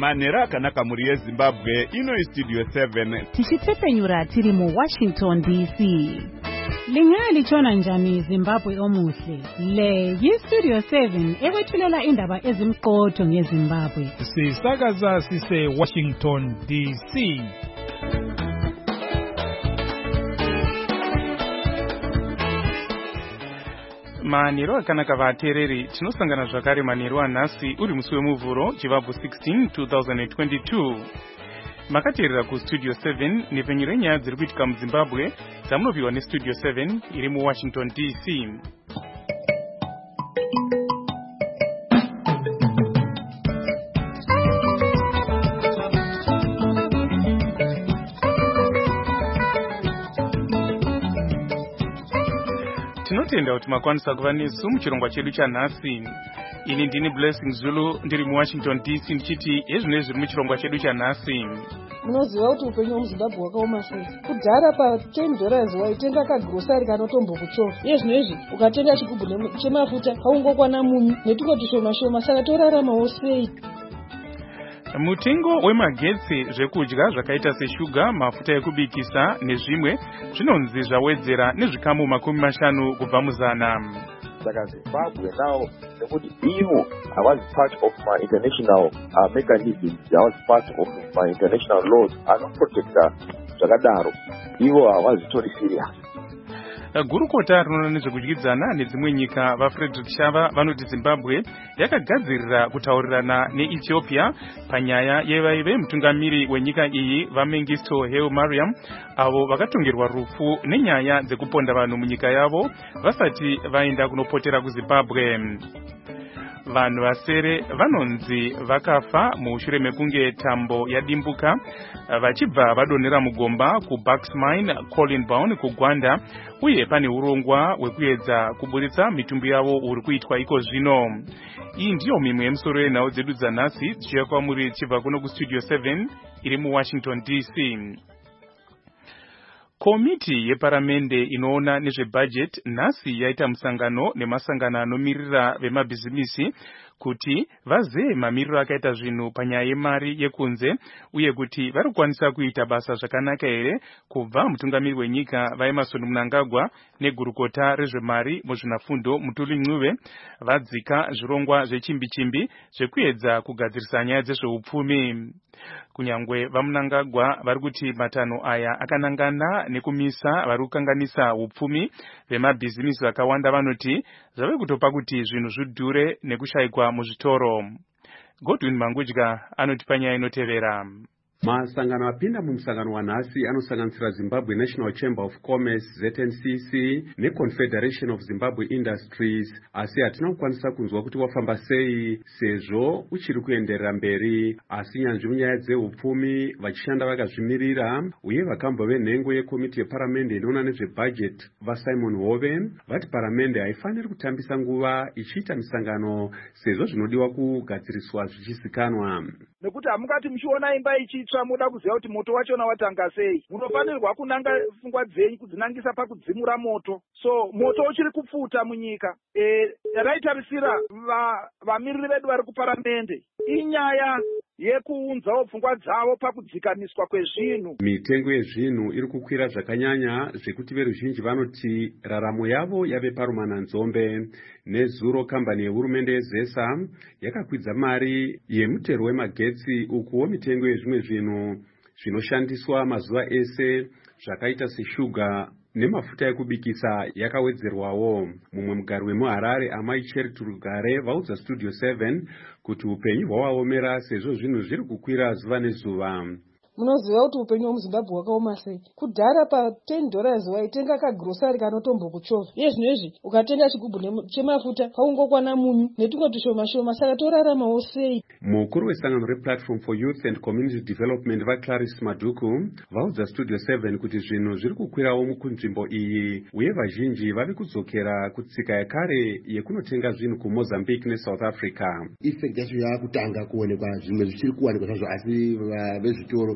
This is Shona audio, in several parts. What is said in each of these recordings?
manhero akanaka muri yeZimbabwe. Ino iStudio 7 tichitsepenyura tiri muWashington DC. Lingali chona njani Zimbabwe omuhle. Le yiStudio 7 ekwethulela indaba ezimqotho ngeZimbabwe. Sisakaza sise Washington DC. Manhero akanaka vateereri, tinosangana zvakare manhero anhasi uri musi wemuvhuro Chivabvu 16 2022. Makateerera kuStudio 7 nepfenyuro yenyaya dziri kuitika muZimbabwe dzamunopiwa neStudio 7 iri muWashington DC. Tinotenda kuti makwanisa kuva nesu muchirongwa chedu chanhasi. Ini ndini Blessing Zulu ndiri muWashington DC ndichiti ezvino zviri muchirongwa chedu chanhasi. Munoziva kuti upenyu hwemuZimbabwe hwakaoma sei? Kudhara pa$10 waitenga kagrosari kanotombo kuchova. Izvezvi ukatenga chigubhu chemafuta haungokwana munyu netumwe tushoma saka toraramawo sei? Mutengo wemagetsi, zvekudya zvakaita seshuga, mafuta ekubikisa nezvimwe zvinonzi zvawedzera nezvikamu 50 kubva muzana. Saka Zimbabwe now, I was part of my international mechanisms, I was part of my international laws, anoprotecta zvakadaro. Ivo havazitori serious. Gurukota rinoona nezvekudyidzana nedzimwe nyika vaFrederick Shava vanoti Zimbabwe yakagadzirira kutaurirana neEthiopia panyaya yevaive mutungamiri wenyika iyi vaMengistu Haile Mariam avo vakatongerwa rufu nenyaya dzekuponda vanhu munyika yavo vasati vaenda kunopotera kuZimbabwe. Vanhu vasere vanonzi vakafa mushure mekunge tambo yadimbuka vachibva vadonera mugomba kuBucks Mine, Collinbound kuGwanda, uye pane urongwa hwekuedza kuburitsa mitumbi yavo uri kuitwa iko zvino. Iyi ndiyo mimwe yemusoro yenhau dzedu dzanhasi dzichiuya kwamuri chibva kuno kuStudio 7 iri muWashington DC. Komiti yeparamende inoona nezvebudget nhasi yaita musangano nemasangano anomirira vemabhizimisi kuti vazeye mamiriro akaita zvinhu panyaya yemari yekunze uye kuti vari kukwanisa kuita basa zvakanaka here kubva mutungamiri wenyika vaEmmerson Mnangagwa negurukota rezvemari muzvinafundo Mutuli Ncube vadzika zvirongwa zvechimbi-chimbi zvekuedza kugadzirisa nyaya dzezveupfumi. Kunyangwe vaMnangagwa vari kuti matanho aya akanangana nekumisa vari kukanganisa upfumi vemabhizimisi vakawanda vanoti zvave kutopa kuti zvinhu zvidhure nekushayikwa muzvitoro. Godwin Mangudya anoti panyaya inotevera. Masangano apinda mumusangano wanhasi anosanganisira Zimbabwe National Chamber of Commerce ZNCC neConfederation of Zimbabwe Industries, asi hatina kukwanisa kunzwa kuti wafamba sei sezvo uchiri kuenderera mberi. Asi nyanzvi munyaya dzeupfumi vachishanda vakazvimirira uye vakambo venhengo yekomiti yeparamende inoona nezvebudget vaSimon Hove vati paramende haifaniri kutambisa nguva ichiita misangano sezvo zvinodiwa kugadziriswa zvichizikanwa. Nekuti hamungati muchiona imba ichitsva muda kuziva kuti moto wachona watanga sei. Munofanirwa kunanga pfungwa dzenyu kudzinangisa pakudzimura moto. So moto uchiri kupfuta munyika. Raitarisira vamiriri vedu vari kuparamende inyaya yekuunzawo pfungwa dzavo pakudzikaniswa kwezvinhu. Mitengo yezvinhu iri kukwira zvakanyanya zvekuti veruzhinji vanoti raramo yavo yave parumananzombe. Nezuro kambani yehurumende yeZESA yakakwidza mari yemutero wemagetsi ukuwo mitengo yezvimwe zvinhu zvinoshandiswa mazuva ese zvakaita seshuga nemafuta ekubikisa yakawedzerwawo. Mumwe mugari wemuHarare Amai Charity Rugare vaudza Studio 7 kuti upenyu hwawaomera sezvo zvinhu zviri kukwira zuva nezuva. Munoziva kuti upenyu hwemuZimbabwe hwakaoma sei? Kudhara pa$10 waitenga kagrosari kanotombo kuchova. Izvezvi ukatenga chigubhu chemafuta haungokwana munyu netumwe tushoma saka toraramawo sei? Mukuru wesangano rePlatform for Youth and Community Development vaClarice Maduku vaudza Studio 7 kuti zvinhu zviri kukwirawo kunzvimbo iyi uye vazhinji vari kudzokera kutsika yakare yekunotenga zvinhu kuMozambique neSouth Africa. Effect yacho yakutanga kuonekwa, zvimwe zvichiri kuwanikwa zvazvo, asi vezvitoro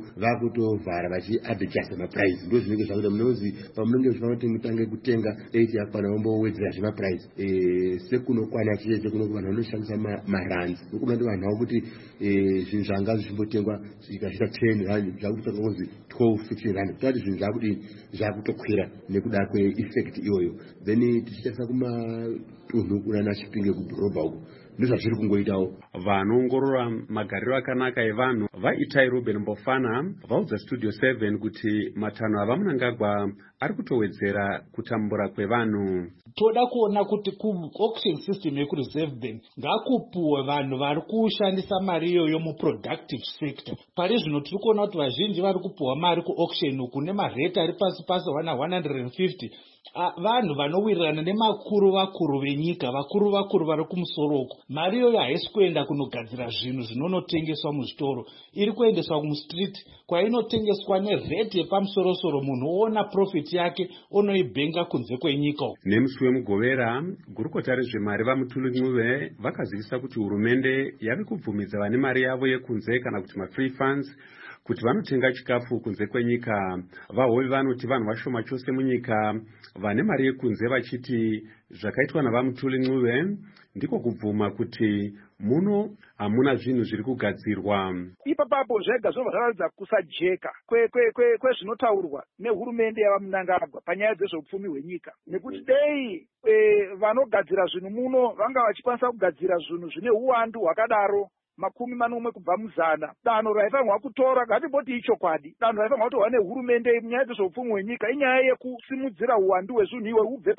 vakutovhara vachiadjust mapurice. Ndo zvinenge zvakuita munonzi pamunenge zvifanotanga kutenga eiti apana vombowedzera zvemapurice sekunokwana chete kuno vanhu vanoshandisa marands ndokuona kuti vanhu vavo kuti zvinhu zvanga zvichimbotengwa zvikasvika 10 rand zvakutanga kunzi 12-15 rand kutoti zvinhu zvakuti zvakutokwira nekuda kweeffect iyoyo. Then tichitarisa kumatunhu kunana Chipinge kudhorobha uko ndozvazviri kungoitawo. Vanoongorora magariro akanaka evanhu vaitai Ruben Mbofana vaudza Studio 7 kuti matanho avamunangagwa ari kutowedzera kutambura kwevanhu. Toda kuona kuti ku-auction system yeku-reserve bank ngakupuwe vanhu vari kushandisa mari iyoyo mu-productive sector. Pari zvino tiri kuona kuti vazhinji vari kupuwa mari ku-auction uku nemarate ari pasi pasi 150. Vanhu vanowirirana nemakuru vakuru venyika, vakuru vari kumusoro uko. Mari iyoyo haisi kuenda kunogadzira zvinhu zvinonotengeswa muzvitoro, iri kuendeswa kumustreet kwainotengeswa nerate yepamusorosoro. Munhu oona profit yake onoibhenga kunze kwenyika. Nemusi wemugovera gurukota rezvemari vaMutulu Ncube vakazivisa kuti hurumende yave kubvumidza vane mari yavo yekunze kana kuti mafree funds kuti vanotenga chikafu kunze kwenyika. Vahovi vanoti vanhu vashoma chose munyika vane mari yekunze, vachiti zvakaitwa navaMutulu Ncube ndiko kubvuma kuti muno hamuna zvinhu zviri kugadzirwa. Ipapo zvega zvinobva zvakaratidza kusajeka kwezvinotaurwa nehurumende yavaMunangagwa panyaya dzezveupfumi hwenyika, nekuti dei vanogadzira zvinhu muno vanga vachikwanisa kugadzira zvinhu zvine uwandu hwakadaro 40 kubva muzana, danho raifanirwa kutora ngatimboti ichokwadi, danho raifanirwa kutorwa nehurumende munyaya dzezveupfumi hwenyika inyaya yekusimudzira uwandu hwezvinhu iwe ubve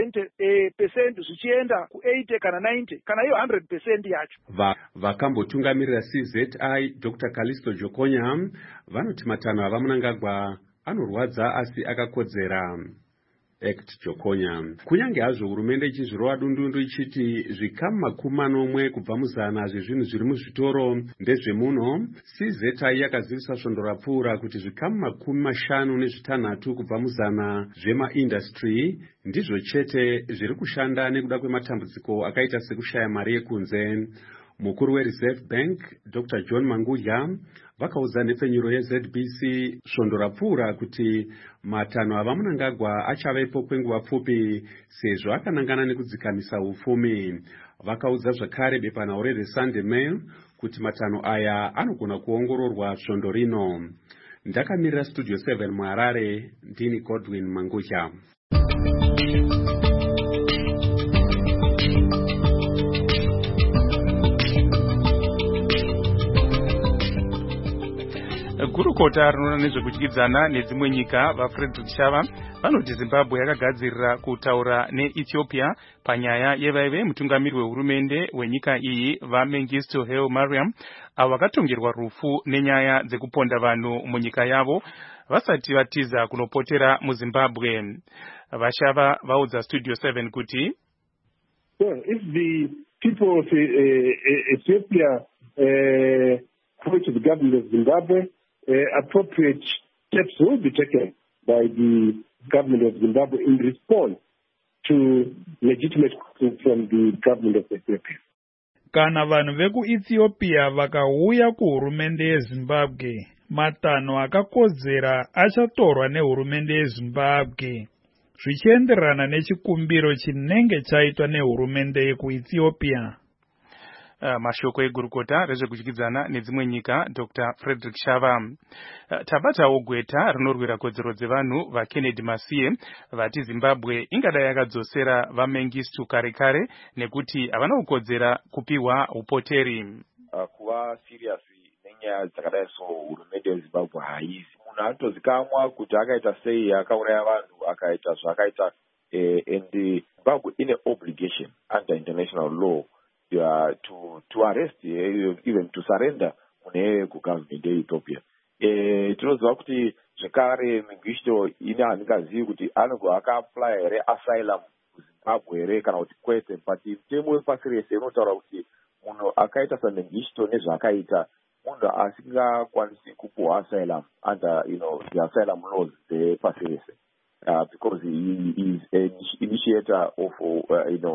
pa70% zvichienda ku80 kana 90 kana iyo 100% yacho. Vakambotungamirira CZI Dr. Callisto Jokonya vanoti matanho avaMunangagwa anorwadza asi akakodzera. Act Jokonya. Kunyange hazvo hurumende ichizvirova dundundu ichiti zvikamu 40 kubva muzana zvezvinhu zviri muzvitoro ndezvemuno, CZI yakazivisa svondo rapfuura kuti zvikamu 56 kubva muzana zvemaindustry ndizvo chete zviri kushanda nekuda kwematambudziko akaita sekushaya mari yekunze. Mukuru weReserve Bank Dr. John Mangudya vakaudza nhepfenyuro yeZBC svondo rapfuura kuti matanho avaMunangagwa achavepo kwenguva pfupi sezvo akanangana nekudzikamisa upfumi. Vakaudza zvakare bepanhau reThe Sunday Mail kuti matanho aya anogona kuongororwa svondo rino. Ndakamirira Studio 7 muHarare, ndini Godwin Mangudya. Gurukota rinoona nezvekudyidzana nedzimwe nyika vaFrederick Shava vanoti Zimbabwe yakagadzirira kutaura neEthiopia panyaya yevaive mutungamiri wehurumende wenyika iyi vaMengistu Haile Mariam avo vakatongerwa rufu nenyaya dzekuponda vanhu munyika yavo vasati vatiza kunopotera muZimbabwe. Vashava vaudza Studio 7 kuti if the people of Ethiopia approach the government of Zimbabwe, appropriate steps will be taken by the government of Zimbabwe in response to legitimate calls from the government of Ethiopia. Kana vanhu vekuEthiopia vakauya kuhurumende yeZimbabwe, matanho akakodzera achatorwa nehurumende yeZimbabwe zvichienderana nechikumbiro chinenge chaitwa nehurumende yekuEthiopia. Mashoko egurukota rezvekudyidzana nedzimwe nyika Dr. Frederick Shava. Tabatawo gweta rinorwira kodzero dzevanhu vaKennedy Masiye vati Zimbabwe ingadai yakadzosera vaMengistu kare nekuti havana kukodzera kupiwa upoteri. Kuva serious nenyaya dzakadai so hurumende yeZimbabwe haisi. Munhu anotozikamwa kuti akaita sei, akauraya vanhu, akaita zvakaita, and Zimbabwe ine obligation under international law to arrest, even to surrender mune kugovernment yeEthiopia. Tinoziva kuti zvekare Mengistu ine haningazivi kuti anogona akaapply here asylum kuZimbabwe here kana kuti kwete, but mutemo wepasi rese unotaura kuti munhu akaita saMengistu nezvaakaita munhu asingakwanisi kupuwa asylum under the asylum laws dzepasi rese. Because he is an initiator of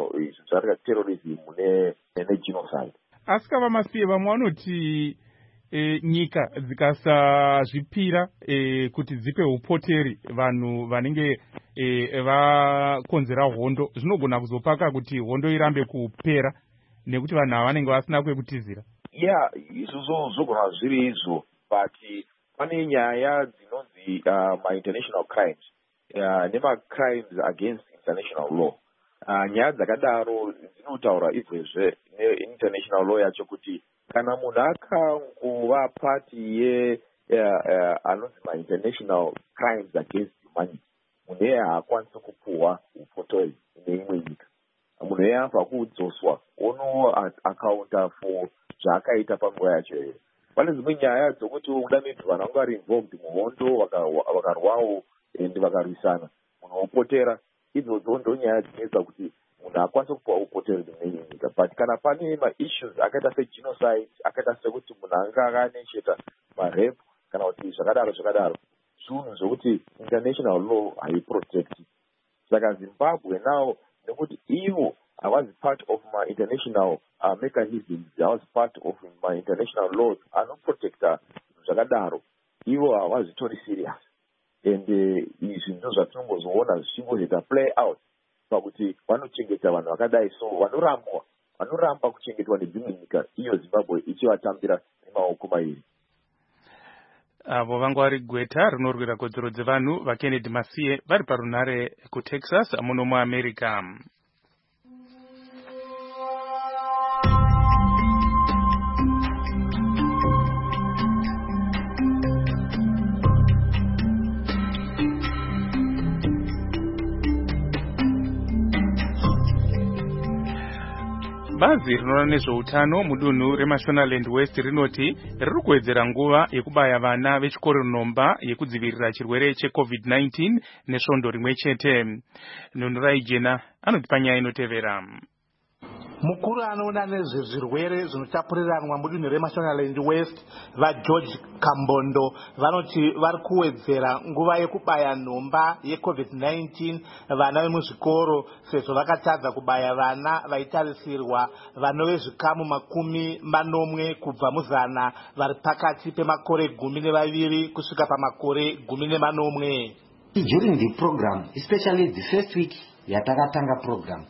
terrorism and genocide. Asikava Masiye vamwe vanoti nyika dzikasazvipira kuti dzipe upoteri vanhu vanenge vakonzera hondo, zvinogona kuzopaka kuti hondo irambe kupera nekuti vanhu ava vanenge vasina kwekutizira. Izvo zogona zviri izvo, but pane nyaya dzinonzi ma-international crimes nema-crimes against international law. Nyaya dzakadaro dzinotaura izvezve ne-international law yacho kuti kana munhu akangova pati anonzi ma-international crimes against humanity, munhu iye haakwanisi kupuhwa upotori neimwe nyika. Munhu iye anofanira kudzoswa akaunta for zvaakaita panguva yacho iyoyo. Pane dzimwe nyaya dzokuti uda maybe vanhu vanga vari involved muhondo vakarwawo and vakarwisana, munhu wopotera. Idzodzo ndonyaya dzinoita kuti munhu akwanise kupuhwa upoteri neimwe nyika. But kana pane ma-issues akaita segenocide, akaita sekuti munhu anga akanecheta ma-rape kana kuti zvakadaro zvinhu zvokuti international law haiprotecti. Saka Zimbabwe now, nekuti ivo hawazi part of my international mechanisms, hawazi part of my international laws anoprotecta zvakadaro, ivo hawazitori serious. And izvi ndo zvatinongozoona zvichingoita play out pakuti vanochengeta vanhu vakadai, so vanoramba kuchengetwa nedzimwe nyika, iyo Zimbabwe ichivatambira nemaoko mairi. Avo vanga vari gweta rinorwira kodzero dzevanhu vaKennedy Masiye vari parunhare kuTexas muno muAmerica. Bazi rinoona nezveutano mudunhu reMashonaland West rinoti riri kuwedzera nguva yekubaya vana vechikoro nhomba yekudzivirira chirwere cheCovid-19 nesvondo rimwe chete. Nhunurai Jena anoti panyaya inotevera. Mukuru anoona nezvezvirwere zvinotapuriranwa mudunhu reMashonaland West vaGeorge Kambondo vanoti vari kuwedzera nguva yekubaya nhomba yeCovid-19 vana vemuzvikoro, sezvo vakatadza kubaya vana vaitarisirwa vanove zvikamu 40 kubva muzana vari pakati pemakore 12 kusvika pamakore 14. During the program, especially the first week yatakatanga program,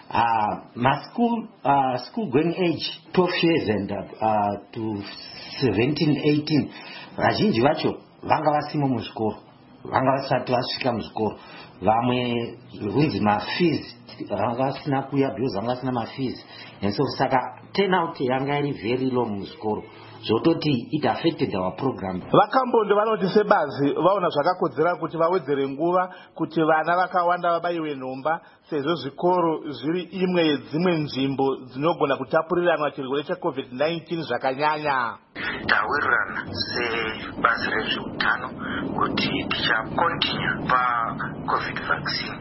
school going age 12 years and to 17, 18, vazhinji vacho vanga vasimo muzvikoro, vanga vasati vasvika muzvikoro. Vamwe runzi mafees vanga vasina kuya because vanga vasina mafees, and so saka turnout yanga iri very low muzvikoro, zvototi it affected our program. Vakambondo vanoti sebazi vaona zvakakodzera kuti vawedzere nguva kuti vana vakawanda vabayiwe nhomba, sezvo zvikoro zviri imwe yedzimwe nzvimbo dzinogona kutapuriranwa chirwere cheCovid-19 zvakanyanya. Tawirirana sebazi rezveutano kuti tichakontinua paCovid vaccine.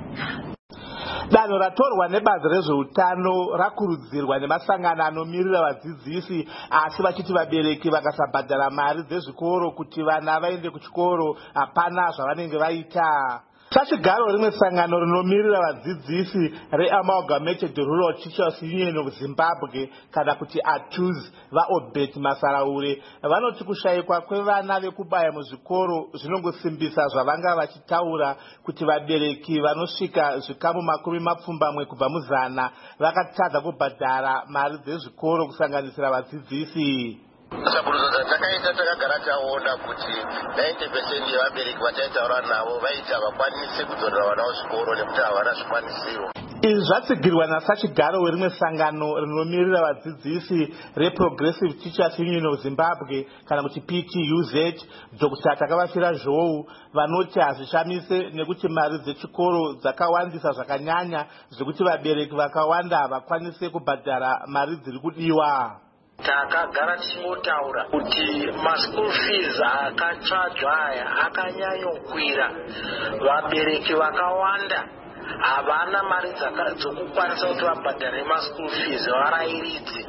Danho ratorwa nebazi rezveutano rakurudzirwa nemasangano anomirira vadzidzisi, asi vachiti vabereki vakasabhadhara mari dzezvikoro kuti vana vaende kuchikoro hapana zvavanenge vaita. Sachigaro rimwe sangano rinomirira vadzidzisi reAmalgamated Rural Teachers Union of Zimbabwe kana kuti ATUZ vaObet Masaraure vanoti kushayikwa kwevana vekubaya muzvikoro zvinongosimbisa zvavanga vachitaura kuti vabereki vanosvika zvikamu 20 kubva muzana vakatadza kubhadhara mari dzezvikoro kusanganisira vadzidzisi. Saburudzo dzatakaita takagara taona kuti 90% yevabereki vataitaura navo vaiti havakwanisi kudzorera vana kuzvikoro nekuti havana zvikwanisiro. Izvi zvatsigirwa nasachigaro werimwe sangano rinomirira vadzidzisi reProgressive Teachers Union of Zimbabwe kana kuti PTUZ, Dr. Takavafira Zhou, vanoti hazvishamise nekuti mari dzechikoro dzakawandisa zvakanyanya zvekuti vabereki vakawanda havakwanisi kubhadhara mari dziri kudiwa. Takagara tichingotaura kuti maschool fees akachajwa aya akanyanyokwira. Vabereki vakawanda havana mari dzokukwanisa kuti vabhadhare maschool fees varairidzi.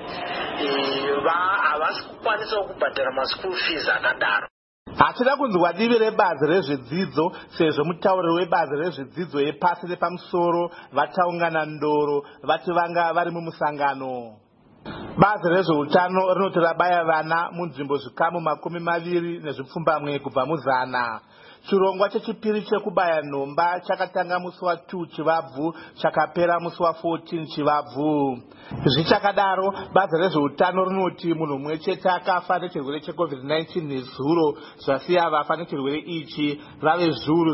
Havasi kukwanisa kubhadhara maschool fees akadaro. Hatida kunzwa divi rebazi rezvedzidzo, sezvo mutauriri webazi rezvedzidzo yepasi nepamusoro vataungana ndoro vati vanga vari mumusangano. Bazi rezveutano rinoti rabaya vana munzvimbo zvikamu 20 kubva muzana. Chirongwa chechipiri chekubaya nhomba chakatanga musi wa2 Chivabvu chakapera musi wa14 Chivabvu. Zvichakadaro, bazi rezveutano rinoti munhu mumwe chete akafa nechirwere cheCovid-19 nezuro, zvasiya vafa nechirwere ichi vave zviuru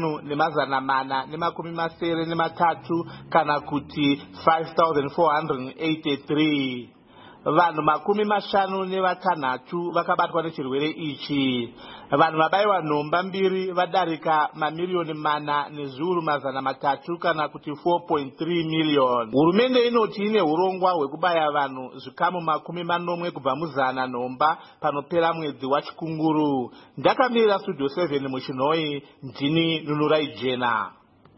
5,473 kana kuti 5,483. Vanhu 56 vakabatwa nechirwere ichi. Vanhu vabayiwa nhomba 2 vadarika mamiliyoni 4,300 kana kuti 4.3 miliyoni. Hurumende inoti ine urongwa hwekubaya vanhu zvikamu 40 kubva muzana nhomba panopera mwedzi waChikunguru. Ndakamirira Studio 7 muChinhoi, ndini Nunurai Jena.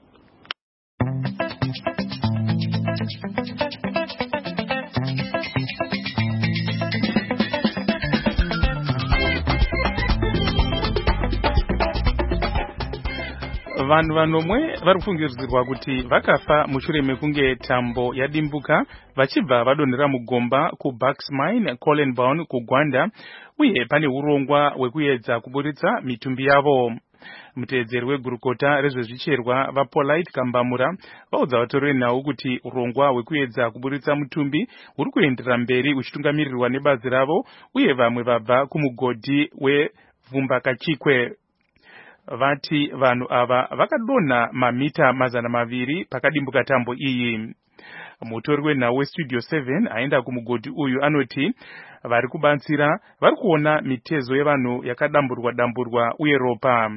Vanhu vanomwe vari kufungidzirwa kuti vakafa mushure mekunge tambo yadimbuka vachibva vadonhera mugomba kuBucks Mine, Collenbawn kuGwanda, uye pane urongwa hwekuedza kuburitsa mitumbi yavo. Muteedzeri wegurukota rezvezvicherwa vaPolite Kambamura vaudza vatori venhau kuti urongwa hwekuedza kuburitsa mutumbi huri kuenderera mberi uchitungamirirwa nebazi ravo, uye vamwe vabva kumugodhi weVumbakachikwe. Vati vanhu ava vakadonha mamita 200 pakadimbuka tambo iyi. Mutori wenhau weStudio 7 aenda kumugodhi uyu anoti vari kubatsira vari kuona mitezo yevanhu yakadamburwa uye ropa.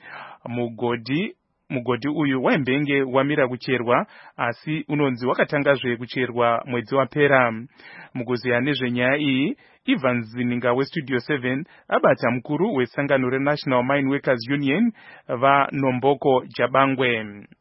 Mugodhi uyu waimbenge wamira kucherwa, asi unonzi wakatangazve kucherwa mwedzi wapera. Mukuziya nezvenyaya iyi, Ivan Zininga weStudio 7 abata mukuru wesangano reNational Mine Workers Union vaNomboko Jabangwe.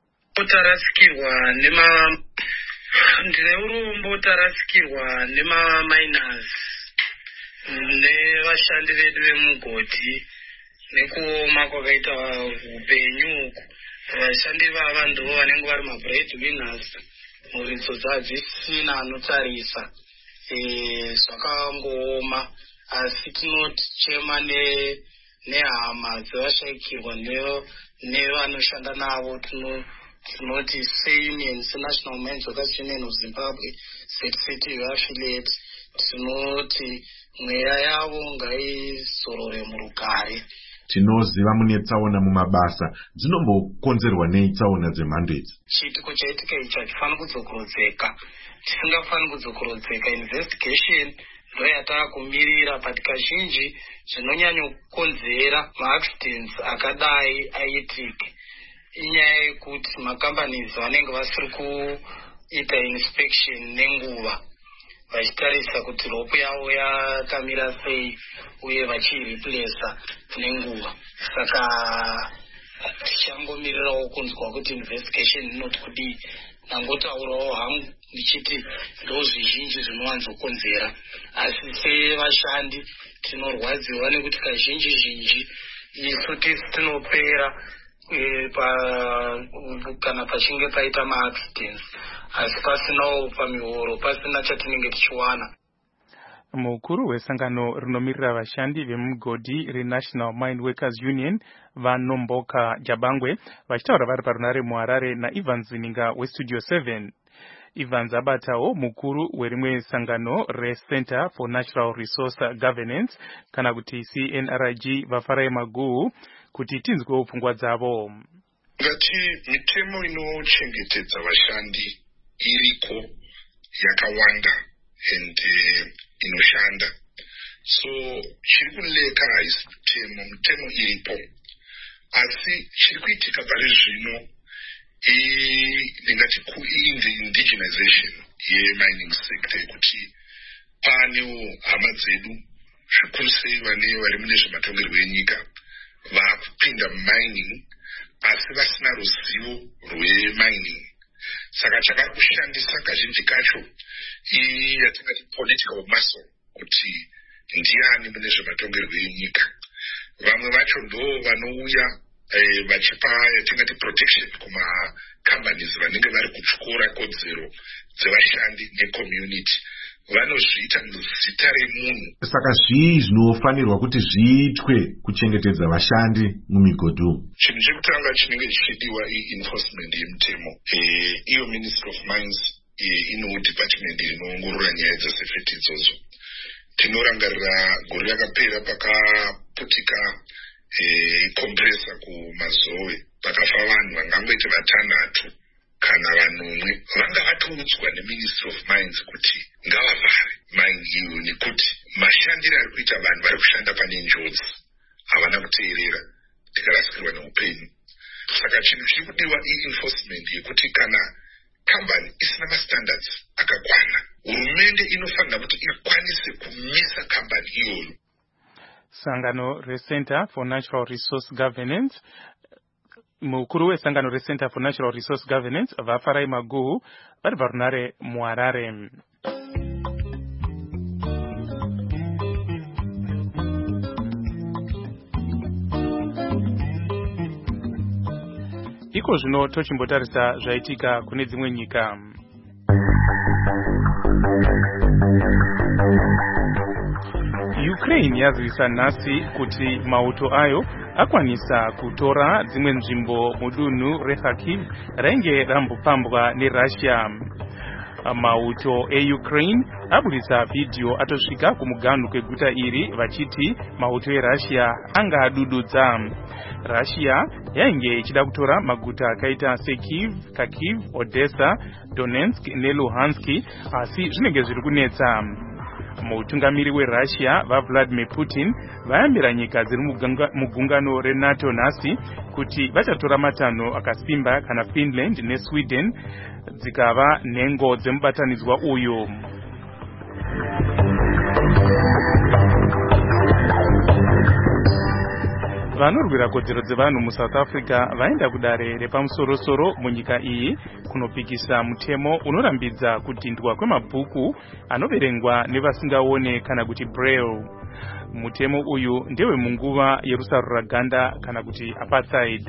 Ndine urombo tarasikirwa miners nevashandi vedu vemugodhi nekuoma kwakaita upenyu. Vashandi vava ndo vanenge vari mabreadwinners, muridzo dzadzisina anotarisa. Zvakangooma, asi tinochema nehama dzevashayikirwa nevanoshanda navo. Tinoti SAMIANS, National Mines Workers Union of Zimbabwe, City affiliate, tinoti mweya yavo ngaizorore murugare. Tinoziva mune tsaona mumabasa, dzinombokonzerwa nei tsaona dzemhando idzi? Chiitiko chaitika ichi hachifaniri kudzokorodzeka. Tisingafaniri kudzokorodzeka. Investigation ndo yataakumirira, but kazhinji zvinonyanya kukonzera maaccidents akadai aitike inyaya yekuti macompanies vanenge vasiri kuita inspection nenguva, vachitarisa kuti rope yavo yakamira sei uye vachireplace nenguva. Saka tichangomirirawo kunzwa kuti investigation inoti kudii. Nangotaurawo hangu ndichiti ndo zvizhinji zvinowanzokonzera, asi sevashandi tinorwadziwa nekuti kazhinji isu tinopera kana pachinge paita maaccidents, asi pasinawo pamihoro, pasina chatinenge tichiwana. Mukuru wesangano rinomirira vashandi vemugodhi reNational Mine Workers Union vaNomboka Jabangwe vachitaura vari parunare muHarare naIvan Zininga weStudio 7. Ivan abatawo mukuru werimwe sangano reCenter for Natural Resource Governance kana kuti CNRG vaFarai Maguhu kuti tinzwewo pfungwa dzavo. Ngati mitemo inochengetedza vashandi iriko yakawanda and inoshanda, so chiri kuleka haisi mitemo iripo, asi chiri kuitika pari zvino ndingati indigenization yemining sector, yekuti panewo hama dzedu zvikuru sei vari mune zvematongerwo enyika vaakupinda mumining asi vasina ruzivo rwemining. Saka chakari kushandisa kazhinji kacho yatingati political muscle, kuti ndiani mune zvematongerwo enyika. Vamwe vacho ndo vanouya vachipa yatingati protection kuma companies vanenge vari kutyora kodzero dzevashandi necommunity. vanozviita muzita remunhu. Saka zvii zvinofanirwa kuti zviitwe kuchengetedza vashandi mumigodhi umu? Chinhu chekutanga chinenge chichidiwa i-enforcement yemutemo. Iyo Ministry of Mines inewo department inoongorora nyaya dzasefeti idzodzo. Tinorangarira gore rakapera pakaputika kompresa kumazowe, pakafa vanhu vangangoita 6 kana vanomwe. Vanga vatoudzwa neMinistry of Mines kuti ngavavhare mine iyo nekuti mashandiro ari kuita vanhu vari kushanda pane njodzi havana kuteerera, tikarasikirwa neupenyu. Saka chinhu chiri kudiwa i-enforcement yekuti kana kambani isina mastandards akakwana, hurumende inofanira kuti ikwanise kumisa kambani iyoyo. Sangano reCenter for Natural Resource Governance, mukuru wesangano reCenter for Natural Resource Governance vafarai Maguhu vari parunare muHarare. Iko zvino tochimbotarisa zvaitika kune dzimwe nyika. Ukraine yazivisa nhasi kuti mauto ayo akwanisa kutora dzimwe nzvimbo mudunhu reKharkiv rainge rambopambwa neRussia. Mauto eUkraine abudisa vhidhiyo atosvika kumuganhu kweguta iri vachiti mauto eRussia anga adududza. Russia yainge ichida kutora maguta akaita seKyiv, Kharkiv, Odessa, Donetsk neLuhansk, asi zvinenge zviri kunetsa. Mutungamiri weRussia vaVladimir Putin vayambira nyika dziri mugungano reNATO nhasi kuti vachatora matanho akasimba kana Finland neSweden dzikava nhengo dzemubatanidzwa uyu. Vanorwira kodzero dzevanhu muSouth Africa vaenda kudare repamusoro-soro munyika iyi kunopikisa mutemo unorambidza kudhindwa kwemabhuku anoverengwa nevasingaone kana kuti braille. Mutemo uyu ndewe munguva yerusarura ganda kana kuti apartheid.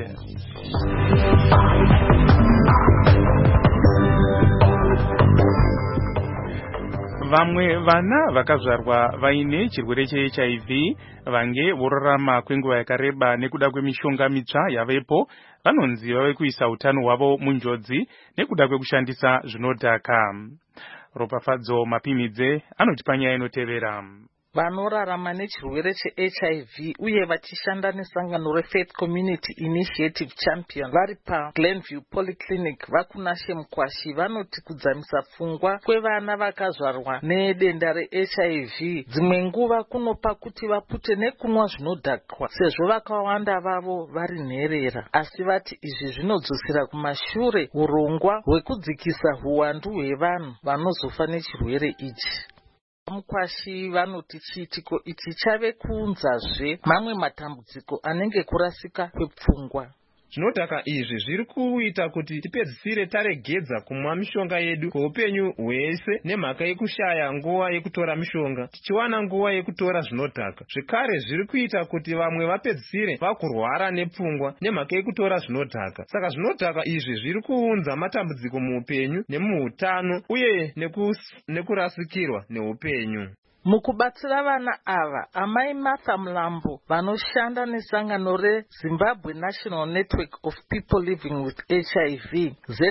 Vamwe vana vakazvarwa vaine chirwere cheHIV vange vorarama kwenguva yakareba nekuda kwemishonga mitsva yavepo vanonzi vave kuisa utano hwavo munjodzi nekuda kwekushandisa zvinodhaka. Ropafadzo Mapimidze anoti panyaya inotevera. Vanorarama nechirwere cheHIV uye vachishanda nesangano reFaith Community Initiative Champion vari paGlenview Polyclinic vakunashe Mukwashi vanoti kudzamisa pfungwa kwevana vakazvarwa nedenda reHIV dzimwe nguva kunopa kuti vapute nekunwa zvinodhakwa sezvo vakawanda vavo vari nherera, asi vati izvi zvinodzosera kumashure urongwa hwekudzikisa huwandu hwevanhu vanozofa nechirwere ichi. Mukwashi vanoti chiitiko ichi chave kuunzazve mamwe matambudziko anenge kurasika kwepfungwa. Zvinodhaka izvi zviri kuita kuti tipedzisire taregedza kumwa mishonga yedu kweupenyu hwese nemhaka yekushaya nguva yekutora mishonga tichiwana nguva yekutora zvinodhaka. Zvekare zviri kuita kuti vamwe vapedzisire vakurwara nepfungwa nemhaka yekutora zvinodhaka. Saka zvinodhaka izvi zviri kuunza matambudziko muupenyu nemuhutano uye nekurasikirwa neupenyu. Mukubatsira vana ava, Amai Martha Mlambo vanoshanda nesangano reZimbabwe National Network of People Living with HIV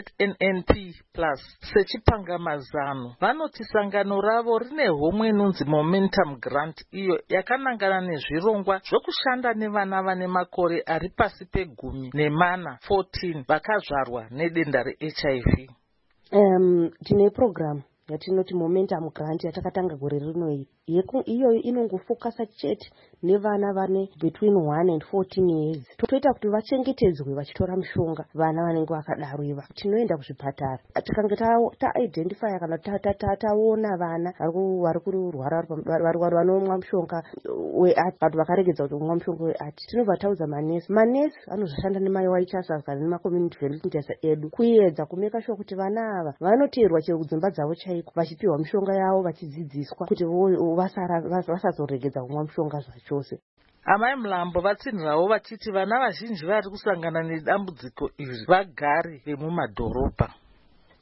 ZNNP+ sechipangamazano vanoti sangano ravo rine homwe inonzi Momentum Grant iyo yakanangana nezvirongwa zvokushanda nevana vane makore ari pasi pe10 14 vakazvarwa nedenda reHIV. Tine program yatinoti Momentum Grant yatakatanga gore rino iyoyo inongofokasa chete nevana vane between 1 and 14 years. Toita kuti vachengetedzwe vachitora mishonga vana vanenge vakadaro iva. Tinoenda kuzvipatara tikange ta-identify kana taona vana vari kurwara vanomwa mushonga weART, vanhu vakaregedza kuti kumwa mushonga weART, tinobva tauza manesi anozoshanda nemaiwaichasa kana nemacommunity volunteers edu kuedza kumeka sure kuti vana ava vanoteerwa chero kudzimba dzavo chaiko vachipiwa mishonga yavo vachidzidziswa kuti vasazoregedza kumwa mushonga zvachose. Amai Mlambo vatsinhirawo vachiti vana vazhinji vari kusangana nedambudziko iri vagari vemumadhorobha.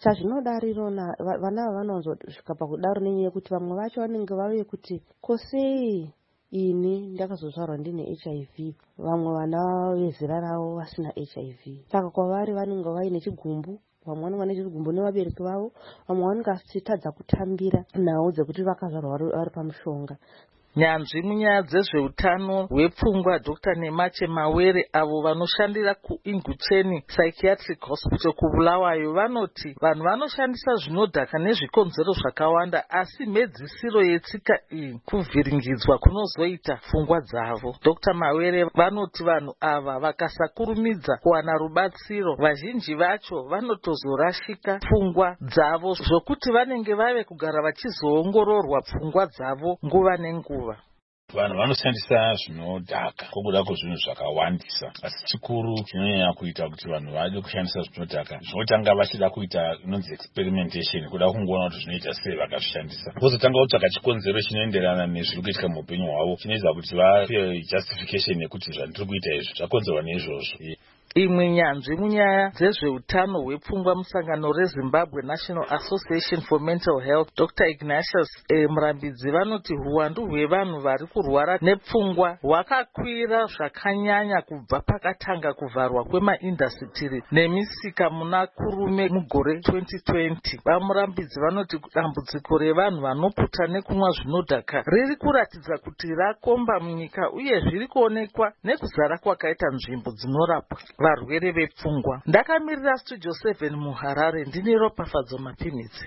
chazvinoda rirona vana vanozosvika pakudaro nenyaya yekuti vamwe vacho vanenge vave kuti kosei ini ndakazozvarwa ndine HIV, vamwe vana vezera ravo vasina HIV. Saka kwavari vanenge vaine chigumbu, vamwe vanenge vane chigumbu nevabereki vavo, vamwe vanenge vasitadza kutambira nhau dzekuti vakazvarwa vari pamushonga. Nyanzvi munyaya dzezveutano hwepfungwa Dr. Nemache Mawere avo vanoshandira kuIngucheni Psychiatric Hospital kuBulawayo vanoti vanhu vanoshandisa zvinodhaka nezvikonzero zvakawanda, asi mhedzisiro yetsika iyi kuvhiringidzwa kunozoita pfungwa dzavo. Dr. Mawere vanoti vanhu ava vakasakurumidza kuwana rubatsiro, vazhinji vacho vanotozorashika pfungwa dzavo zvokuti vanenge vave kugara vachizoongororwa pfungwa dzavo nguva nenguva. Vanhu vanoshandisa zvinodhaka kokuda kwezvinhu zvakawandisa, asi chikuru chinonyanya kuita kuti vanhu vade kushandisa zvinodhaka zvinotanga vachida kuita inonzi experimentation, kuda kungoona kuti zvinoita sei vakazvishandisa, vozotanga kutsvaka chikonzero chinoenderana nezviri kuitika muupenyu hwavo, chinoita kuti vape justification yekuti zvandiri kuita izvi zvakonzerwa neizvozvo. Imwe nyanzvi munyaya dzezveutano hwepfungwa musangano reZimbabwe National Association for Mental Health, Dr. Ignatius Murambidzi vanoti huwandu hwevanhu vari kurwara nepfungwa hwakakwira zvakanyanya kubva pakatanga kuvharwa kwemaindasitiri nemisika muna kurume mugore 2020. Vamurambidzi vanoti dambudziko revanhu vanoputa nekumwa zvinodhaka riri kuratidza kuti rakomba munyika uye zviri kuonekwa nekuzara kwakaita nzvimbo dzinorapwa varwere vepfungwa. Ndakamirira Studio 7 muHarare, ndine Ropafadzo Mapinidzi.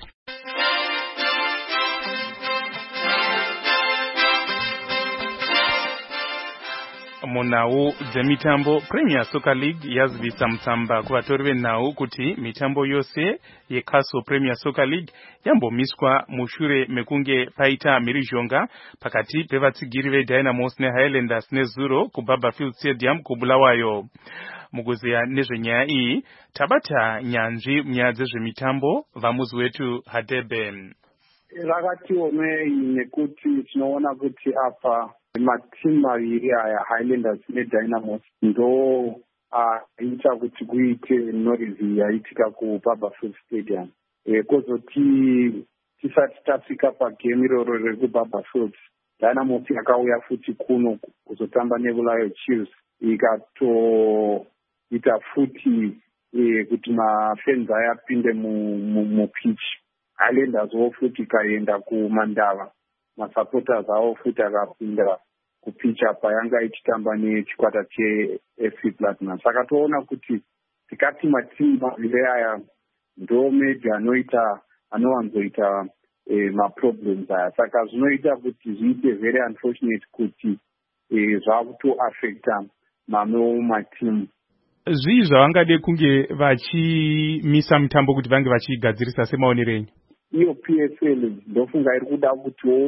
Munhau dzemitambo, Premier Soccer League yazivisa mutsamba kuvatori venhau kuti mitambo yose yeCastle Premier Soccer League yambomiswa mushure mekunge paita mhirizhonga pakati pevatsigiri veDynamos neHighlanders nezuro kuBarberfield Stadium kuBulawayo. Mukuziya nezvenyaya iyi tabata nyanzvi munyaya dzezvemitambo vamuzi wetu Hadebe. Rakatiomei nekuti tinoona kuti apa matimu maviri aya Highlanders neDynamos ndo aita kuti kuite nhorisi yaitika kuBarberfield Stadium. Kozoti tisati tasvika pagame iroro rekuBarberfield, Dynamos yakauya futi kuno kuzotamba neBulawayo Chiefs ikatoita futi kuti mafans aya apinde mupitch. Highlanders wo futi kaenda kumandava, masupporters avo futi akapinda kupitch apa yanga ichitamba nechikwata cheFC Platinum. Saka toona kuti tikati matimu maviri aya ndo maybe anowanzoita maproblems aya. Saka zvinoita kuti zviite very unfortunate kuti zvakutoaffecta mamwewo matimu. Zvii zvavangade kunge vachimisa mutambo kuti vange vachigadzirisa semaonerenyu? Iyo PSL ndofunga iri kuda kutiwo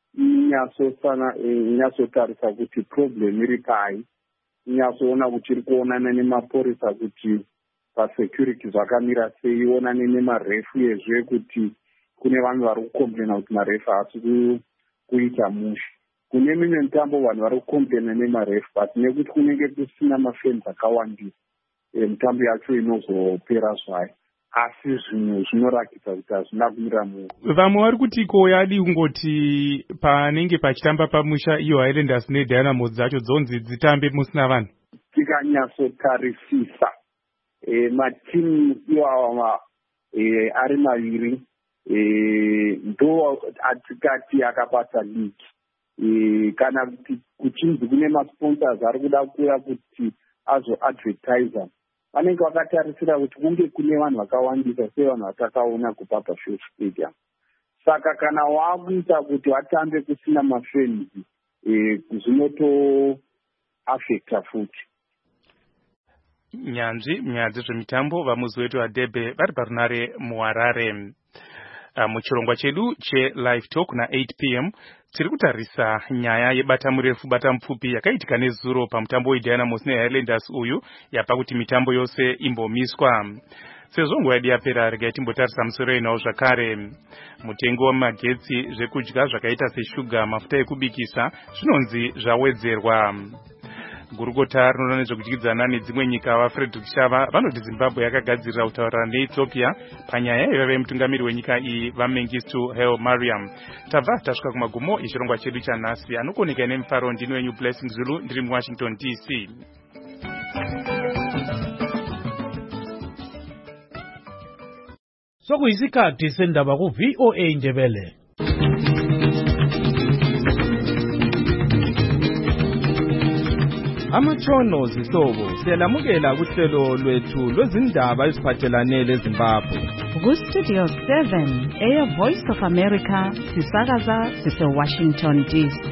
inyatsotarisa kuti problem iri pai, inyatsoona kuti iri kuonana nemapurisa kuti pasecurity zvakamira sei, ionane nemarefu uyezve kuti kune vanhu vari kukomplena kuti marefu haasi kuita mushe. Kune mimwe mitambo vanhu vari kukomplena nemarefu, but nekuti kunenge kusina mafans akawandisa mitambo yacho inozopera zvayo, asi zvinhu zvinorakidza kuti hazvina kumira munhu. Vamwe vari kutiko yadi kungoti panenge pachitamba pamusha iyo Highlanders neDynamos dzacho dzonzi dzitambe musina vanhu. Tikanyatsotarisisa matimu iwawa ari maviri ndo atikati akabata ligi. Kana kuchinzi kune masponsors ari kuda kuuya kuti azoadvertisa, vanenge vakatarisira kuti kunge kune vanhu vakawandisa sevanhu vatakaona kuBarberfield Stadium. Saka kana wakuita kuti vatambe kusina mafans zvinotoaffecta futi. Nyanzvi munyaya dzezvemitambo vamuzi wetu Hadebe vari parunare muHarare. Muchirongwa chedu cheLive Talk na8 p.m. tiri kutarisa nyaya yebata murefu bata mupfupi yakaitika nezuro pamutambo weDynamos neHighlanders uyu yapa kuti mitambo yose imbomiswa. Sezvo nguva yedu yapera, regai timbotarisa musoro inawo zvakare. Mutengo wemagetsi, zvekudya zvakaita seshuga, mafuta ekubikisa zvinonzi zvawedzerwa. gurukota rinoona nezvekudyidzana nedzimwe nyika vaFrederick Shava vanoti Zimbabwe yakagadzirira kutaurana neEthiopia panyaya yevaive mutungamiri wenyika iyi vaMengistu Haile Mariam. Tabva tasvika kumagumo echirongwa chedu chanhasi. Anokoneka nemufaro ndini wenyu Blessing Zulu ndiri muWashington DC. Sokuyisikhathi sendaba ku-VOA Ndebele. Amatshono zihlobo siyalamukela kuhlelo lwethu lwezindaba eziphathelane leZimbabwe. Ku-Studio 7 Air Voice of America sisakaza sise-Washington DC.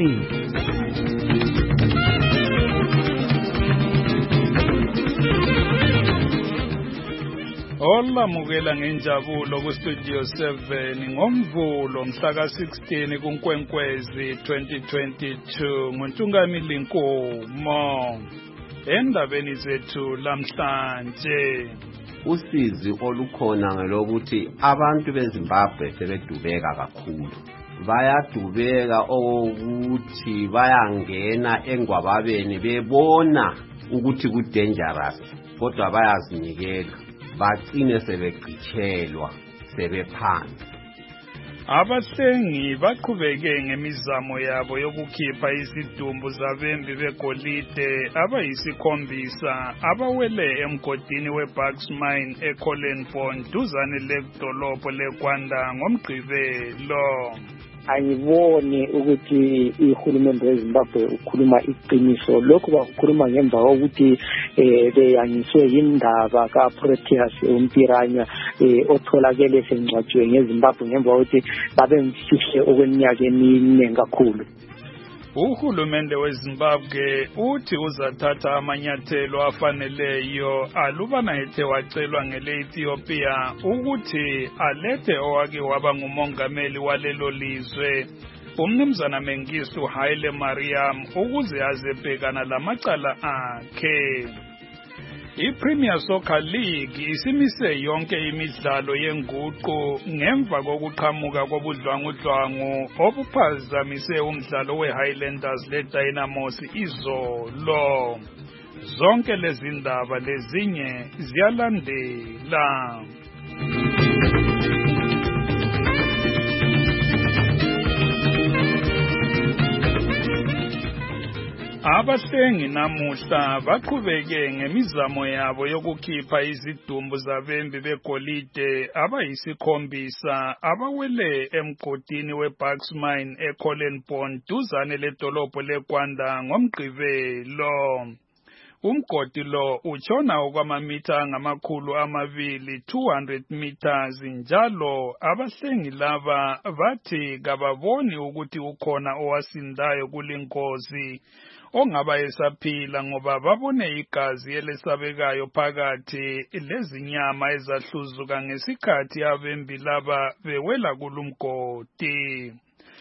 Olamukela ngenjabulo ku-Studio 7 ngomvulo mhla ka-16 kuNkwenkwezi 2022 nguNtungamili Nkomo. Endabeni zethu lamhlanje, usizi olukhona ngelokuthi abantu beZimbabwe sebedubeka kakhulu. Bayadubeka ukuthi bayangena engwababeni bebona ukuthi ku-dangerous kodwa bayazinikela. Bagcine sebegcitshelwa sebephansi. Abahlengi baqhubeke ngemizamo yabo yokukhipha izidumbu zabembi begolide abayisikhombisa abawele emgodini weBucks Mine eCollenbone duzane ledolobho leGwanda ngoMgqibelo. Angiboni ukuthi ihulumende weZimbabwe ukhuluma iqiniso. Lokhu bakukhuluma ngemva kokuthi beyanyiswe indaba kaProteas uMpiranya otholakele sengcwatshwe ngeZimbabwe ngemva kokuthi babemfihle okweminyaka eminingi kakhulu. Uhulumende weZimbabwe uthi uzathatha amanyathelo afaneleyo alubana ethe wacelwa ngele-Ethiopia ukuthi alethe owake waba ngumongameli walelo lizwe uMnumzana Mengistu Haile Mariam ukuze azebhekana lamacala akhe. I-Premier Soccer League isimise yonke imidlalo yenguqu ngemva kokuqhamuka kobudlwangudlwangu obuphazamise umdlalo we-Highlanders le-Dynamos izolo. Zonke lezi ndaba lezinye ziyalandela. Abahlengi namuhla baqhubeke ngemizamo yabo yokukhipha izidumbu zabembi begolide abayisikhombisa abawele emgodini weBucks Mine eCollenbone duzane ledolobho leGwanda ngoMgqibelo. Umgodi lo utshona okwamamitha angamakhulu 200 meters njalo abahlengi laba bathi kababoni ukuthi ukhona owasindayo kulingozi ongaba esaphila ngoba babone igazi elesabekayo phakathi lezinyama ezahluzuka ngesikhathi abembi laba bewela kulumgodi.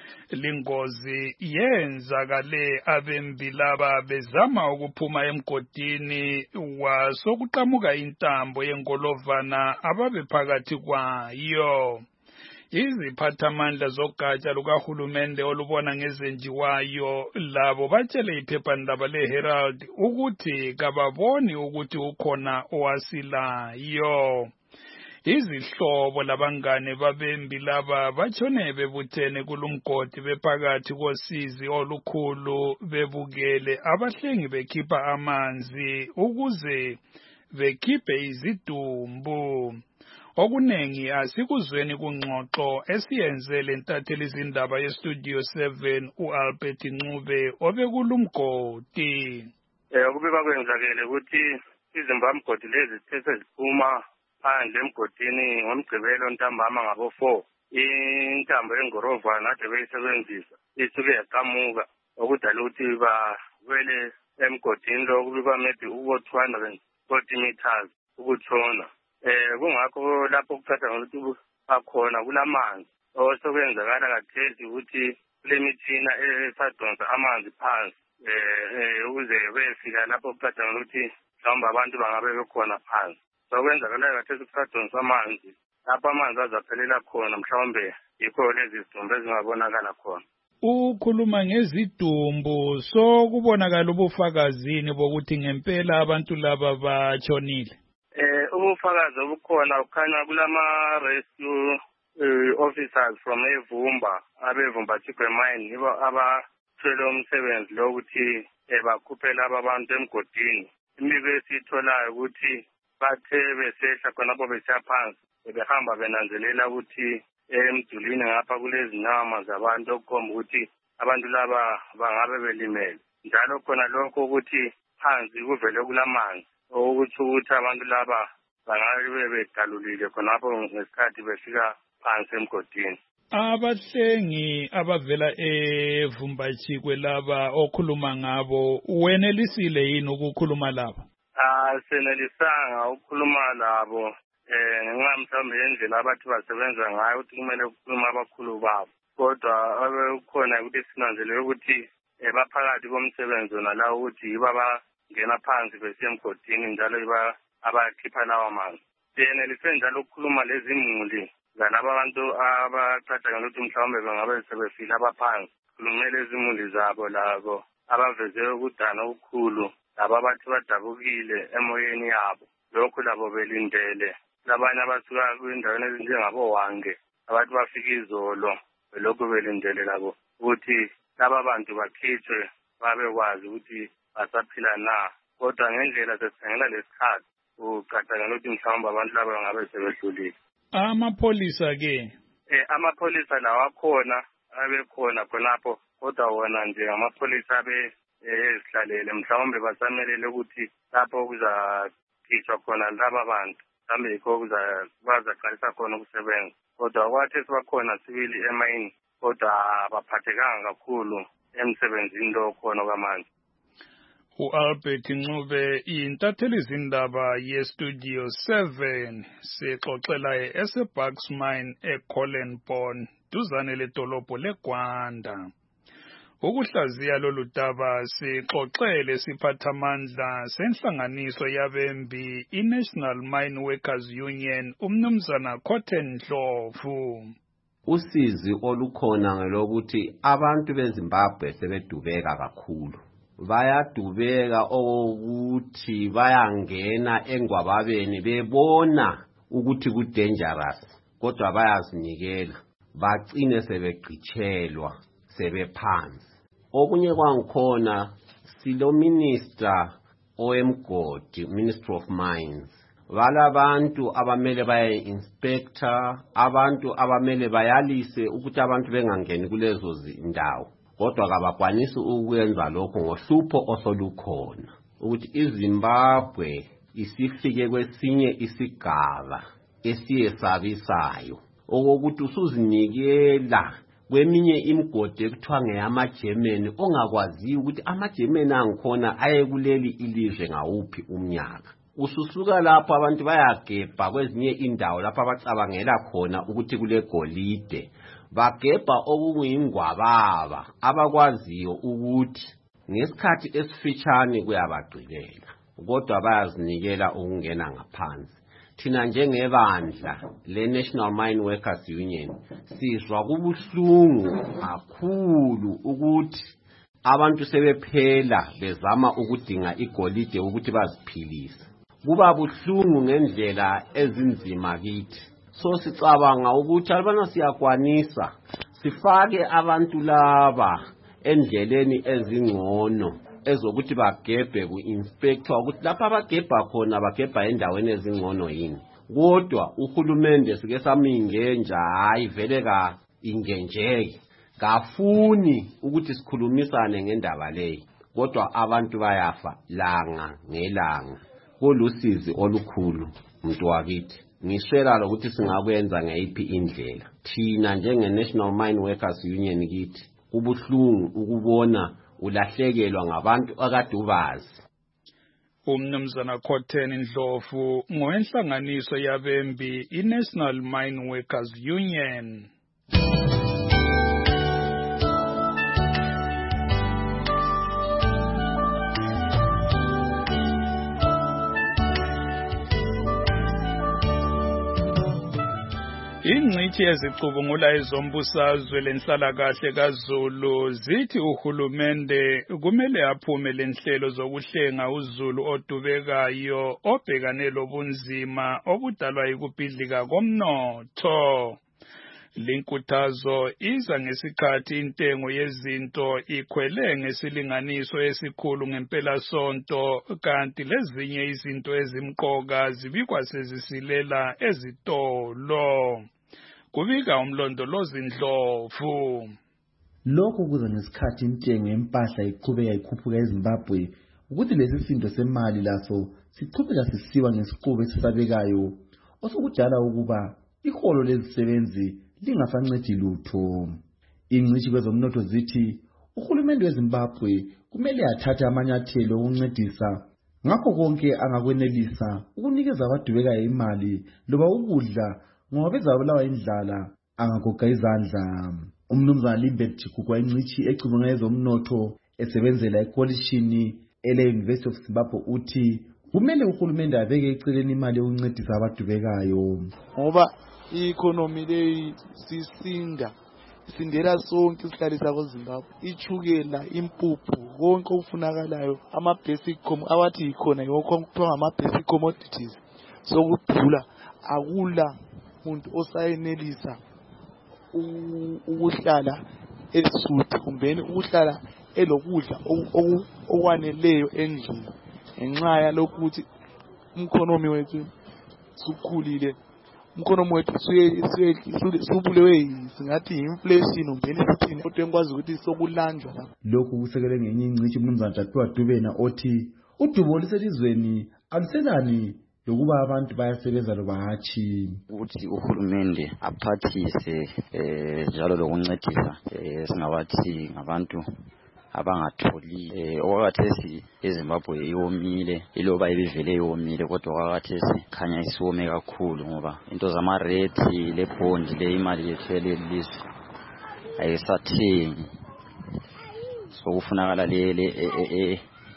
Lingozi yenzakale abembi laba bezama ukuphuma emgodini wasokuqhamuka intambo yengolovana ababephakathi kwayo. Iziphathamandla zogatsha lukahulumende olubona ngezenjiwayo labo batshele iphephandaba leHerald ukuthi kababoni ukuthi ukhona owasilayo. Izihlobo labangane babembi laba batshone bebuthene kulumgodi bephakathi kosizi olukhulu bebukele abahlengi bekhipha amanzi ukuze bekhiphe izidumbu. Okunengi asikuzweni kungxoxo esiyenze lentatheli izindaba yeStudio 7 uAlbert Ncube obekulumgodi. Kube bakwenzakele ukuthi izimbamgodi lezi sithe ziphuma phandle emgodini ngoMgqibelo ntambama ngabo 4. Intambo yengorovana ade beyisebenzisa isuke yaqhamuka okudala ukuthi bawele emgodini lo kuba maybe uko 240 meters ukutshona. Kungakho lapho kuthatha ngokuthi akhona kulamanzi osokwenzakala kathesi ukuthi kule mithina esadonsa amanzi phansi ukuze befika lapho kuthatha ngokuthi mhlawumbe abantu bangabe bekhona phansi. Sokwenzakala kathesi kusadonsa amanzi lapho amanzi azaphelela khona mhlawumbe yikho lezi zidumbu ezingabonakala khona. ukhuluma ngezidumbu so kubonakala ubufakazini bokuthi ngempela abantu laba batshonile. Ubufakazi obukhona ukhanya kulama rescue officers from Evumba abevumba Chikwe mine yibo abathwele umsebenzi lokuthi bakhuphela abantu emgodini. Imibiko esitholayo ukuthi bathe besehla khonapho besiyaphansi behamba benanzelela ukuthi emdulini ngapha kulezinama zabantu okukhomba ukuthi abantu laba bangabe belimele. Njalo khona lokho ukuthi phansi kuvele kulamanzi okuthi ukuthi abantu laba bangabe bedalulile khonapho ngesikhathi befika phansi emgodini. Abahlengi abavela eVumbachikwe laba okhuluma ngabo wenelisile yini ukukhuluma laba? Senelisanga ukukhuluma labo ngenxa mhlawumbe yendlela abathi basebenza ngayo ukuthi kumele ukukhuluma abakhulu babo. Kodwa kukhona ukuthi sinanzelele ukuthi baphakathi komsebenzi nalawo ukuthi yibo abangena phansi besiya emgodini njalo yibo abakhipha lawo manzi. Senelise njalo ukukhuluma lezi muli zalaba abantu abacaca ukuthi mhlawumbe bangabe sebefile abaphansi. Khulumele izimuli zabo labo abaveze ukudana okukhulu laba abathi badabukile emoyeni yabo. Lokhu labo belindele labanye abasuka kwindaweni ezinjengabo Wange abathi bafika izolo belokhu belindele labo ukuthi laba bantu bakhitshwe babekwazi ukuthi basaphila na. Kodwa ngendlela sesikhangela lesikhathi ucacangela ukuthi mhlawumbe abantu laba bangabe sebedlulile. Amapholisa ke amapholisa lawa akhona abekhona khonapho kodwa wona nje amapholisa ezihlalele mhlawumbe basamelele ukuthi lapho kuzakhitshwa khona laba bantu mhlawumbe yikho bazaqalisa khona ukusebenza. Kodwa kwathi sibakhona sibili emayini kodwa abaphathekanga kakhulu emsebenzini lo khona kwamanje. uAlbert Ncube intatheli izindaba yestudio 7 sixoxela eseBucks Mine eCollenborn duzane ledolobho leGwanda. Ukuhlaziya lolu daba sixoxele siphathamandla senhlanganiso yabembi iNational Mine Workers Union umnumzana Cotton Ndlovu. Usizi olukhona ngelokuthi abantu beZimbabwe sebedubeka kakhulu. Bayadubeka ukuthi bayangena engwababeni bebona ukuthi ku dangerous kodwa bayazinikela bagcine sebegcitshelwa sebephansi. Okunye kwangikhona silo minister oemgodi Ministry of Mines balabantu abamele baye inspector abantu abamele bayalise ukuthi abantu bengangeni kulezo zindawo. Kodwa kabakwanisi ukwenza lokho ngohlupho osolukhona ukuthi iZimbabwe isifike kwesinye isigaba esiyesabisayo okokuthi usuzinikela kweminye imigodi ekuthiwa ngeyamaGerman ongakwazi ukuthi amaGerman angikhona aye kuleli ilizwe ngawuphi umnyaka. Ususuka lapho abantu bayagebha kwezinye indawo lapho abacabangela khona ukuthi kule golide bagebha okunguyingwababa abakwaziyo ukuthi ngesikhathi esifitshane kuyabagqilela kodwa bayazinikela ukungena ngaphansi. Thina njengebandla leNational Mine Workers Union sizwa kubuhlungu kakhulu ukuthi abantu sebephela bezama ukudinga igolide ukuthi baziphilise. Kuba buhlungu ngendlela ezinzima kithi. So sicabanga ukuthi albana siyakwanisa sifake abantu laba endleleni ezingcono ezokuthi bagebhe ku-inspector ukuthi lapha bagebha khona bagebha endaweni ezingcono yini. Kodwa uhulumende sike samingenja hayi vele ka ingenjeke kafuni ukuthi sikhulumisane ngendaba leyi kodwa abantu bayafa langa ngelanga. Kulusizi olukhulu umuntu wakithi. Ngiswela ukuthi singakwenza ngayiphi indlela. Thina njenge-National Mine Workers Union kithi kubuhlungu ukubona ulahlekelwa ngabantu akadubazi. Umnumzana Cotton Ndlovu ngowenhlanganiso yabembi iNational Mine Workers Union. Ingcitshi ezicubungula ezombusazwe lenhlalakahle kaZulu zithi uhulumende kumele aphume lenhlelo zokuhlenga uZulu odubekayo obhekane lobunzima obudalwa yikubhidlika komnotho. Linkuthazo iza ngesikhathi intengo yezinto ikhwele ngesilinganiso esikhulu ngempelasonto kanti lezinye izinto ezimqoka zibikwa sezisilela ezitolo. Kubika umlondolozi Ndlovu. Lokho kuza ngesikhathi intengo yempahla iqhubeka ikhuphuka eZimbabwe ukuthi lesi sindo semali laso siqhubeka sisiwa ngesiqubu esisabekayo osokudala ukuba iholo lezisebenzi lingasancedi lutho. Ingcitshi kwezomnotho zithi uhulumende weZimbabwe kumele athathe amanyathelo okuncedisa ngakho konke angakwenelisa ukunikeza abadubekayo imali loba ukudla ngoba bezabulawa indlala angagoga izandla. Umnumzana Limbet Chikukwa ingcitshi ecubunga ezomnotho esebenzela ekolishini ele-University of Zimbabwe uthi kumele uhulumende abeke eceleni imali yokuncedisa abadubekayo ngoba i-economy leyi sindela sonke isihlalisa kweZimbabwe, ichukela, impuphu, konke okufunakalayo, ama-basic awathi ikhona yonke okuthiwa ngama-basic commodities sokudula. Akula muntu osayenelisa ukuhlala esuthi kumbeni ukuhlala elokudla okwaneleyo endlini ngenxa yalokuthi umkhonomi wethu sukhulile. Umkhonomi wethu subulewe singathi inflation umbeni sithini kodwa engikwazi ukuthi sokulanjwa lapho. Lokhu kusekele ngenye ingcitshi umnumzana Datuwa Dubena othi udubo oluselizweni aluselani lokuba abantu bayasebenza loba hatshi. Ukuthi uhulumende aphathise njalo lokuncedisa singabathi ngabantu abangatholi okwakhathesi eZimbabwe iwomile iloba ibivele iwomile kodwa okwakhathesi khanya isiwome kakhulu ngoba into zamarate lebhondi le imali yethu yelelizwe ayisathengi sokufunakala le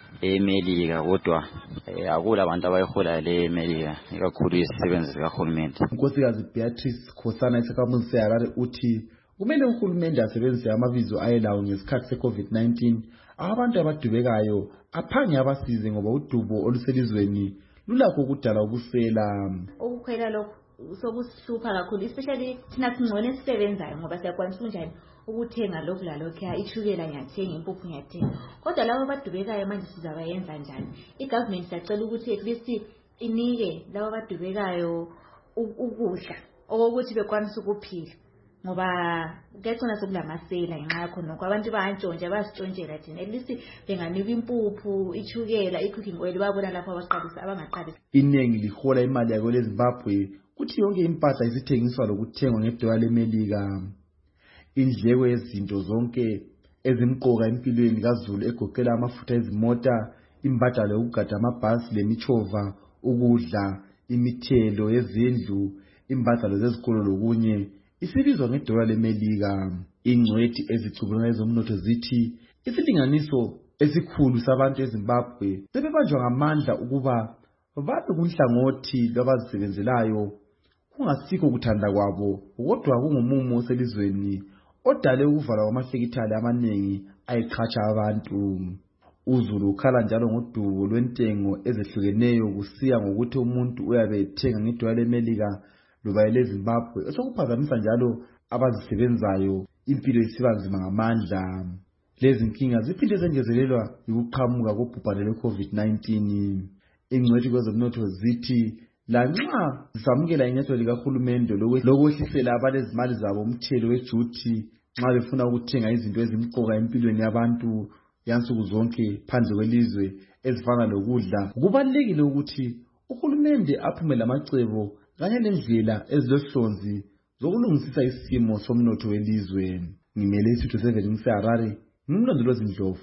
eMelika kodwa akula abantu abayihola le eMelika ikakhulu isisebenzi zikahulumende. Unkosikazi Beatrice Khosana esakhamuzi seHarare uthi kumele uhulumende asebenzise amabizo ayelawo ngesikhathi se-COVID-19 abantu abadubekayo aphange abasize ngoba udubo oluselizweni lulakho ukudala ubusela. Ukukhwela lokho sokusihlupha kakhulu especially thina singcwele sisebenzayo ngoba siyakwanisa kunjani ukuthenga lokhu lalokho, ichukela ngiyathenga, impuphu ngiyathenga, kodwa labo abadubekayo manje sizabayenza njani? I-government siyacela ukuthi at least inike labo abadubekayo ukudla okokuthi bekwanisa ukuphila ngoba kuyacona sokulamasela ngenxa yakho nokho abantu bayantshontsha basitshontshela thina at least benganika impuphu, ichukela, i-cooking oil babona lapho abaqalisa abangaqalisa. Iningi lihola imali yako leZimbabwe kuthi yonke impahla isithengiswa lokuthengwa ngedola leMelika. Indleko yezinto zonke ezimqoka empilweni kaZulu egoqela amafutha ezimota, imbadalo yokugada amabhasi lemichova, ukudla, imithelo yezindlu, imbadalo zezikolo lokunye isibizwa ngedola leMelika. Ingcwethi ezicubunga ezomnotho zithi isilinganiso esikhulu sabantu eZimbabwe sebebanjwa ngamandla ukuba babe kunhlangothi lwabazisebenzelayo kungasikho kuthanda kwabo kodwa kungumumo oselizweni odale ukuvala kwamafekithali amaningi ayiqhatsha abantu. UZulu ukhala njalo ngodubo lwentengo ezehlukeneyo kusiya ngokuthi umuntu uyabe ethenga ngedola leMelika loba eleZimbabwe osokuphazamisa njalo abazisebenzayo impilo isiba nzima ngamandla. Lezi nkinga ziphinde zengezelelwa ukuqhamuka kobhubhane lwe-COVID-19. Ingcwethi kwezomnotho zithi lanxa zisamukela inyathelo likahulumende lokwehlisela abalezimali zabo umthelo wejuthi nxa befuna ukuthenga izinto ezimqoka empilweni yabantu yansuku zonke phandle kwelizwe ezifana lokudla, kubalulekile ukuthi uhulumende aphume lamacebo kanye lendlela ezilohlonzi zokulungisisa isimo somnotho welizwe. Ngimele isitho 7 ngiseHarare, ngimlondolozi Ndlovu.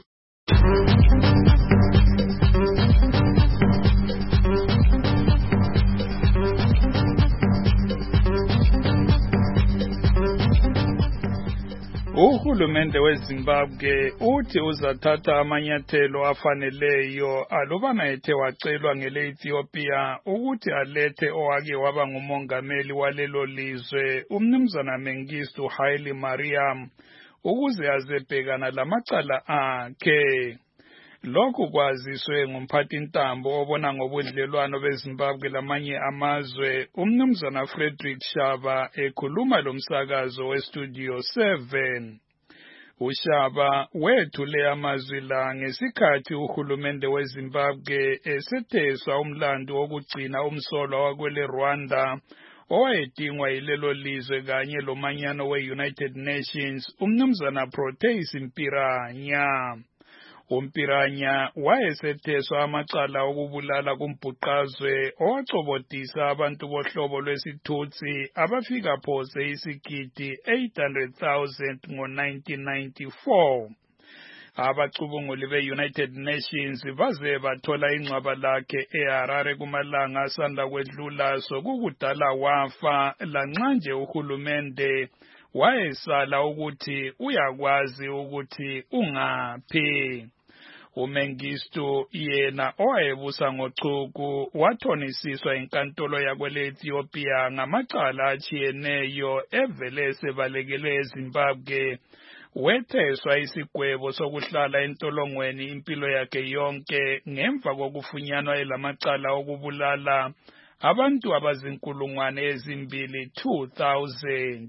Uhulumende weZimbabwe uthi uzathatha amanyathelo afaneleyo alubana ethe wacelwa ngele-Ethiopia ukuthi alethe owake waba ngumongameli walelo lizwe umnumzana Mengistu Haile Mariam ukuze azebhekana lamacala akhe. Lokhu kwaziswe ngumphathintambo obona ngobudlelwano beZimbabwe lamanye amazwe umnumzana Frederick Shaba ekhuluma lomsakazo weStudio 7. uShaba wethule amazwi la ngesikhathi uhulumende weZimbabwe esetheswa umlando wokugcina umsolwa wakwele Rwanda owayedingwa yilelo lizwe kanye lomanyano we-United Nations umnumzana Proteus Mpiranya. uMpiranya wayesetheswa amacala okubulala kumbhuqazwe owacobodisa abantu bohlobo lwesithutsi abafika phose isigidi 800,000 ngo-1994. Abacubunguli be-United Nations baze bathola ingcwaba lakhe eHarare kumalanga asanda kwedlula sokukudala wafa lanxa nje uhulumende wayesala ukuthi uyakwazi ukuthi ungaphi. uMengistu yena owayebusa ngochuku wathonisiswa inkantolo yakwele-Ethiopia ngamacala achiyeneyo evele sebalekele eZimbabwe. Wetheswa isigwebo sokuhlala entolongweni impilo yakhe yonke ngemva kokufunyanwa elamacala okubulala abantu abazinkulungwane ezimbili 2,000.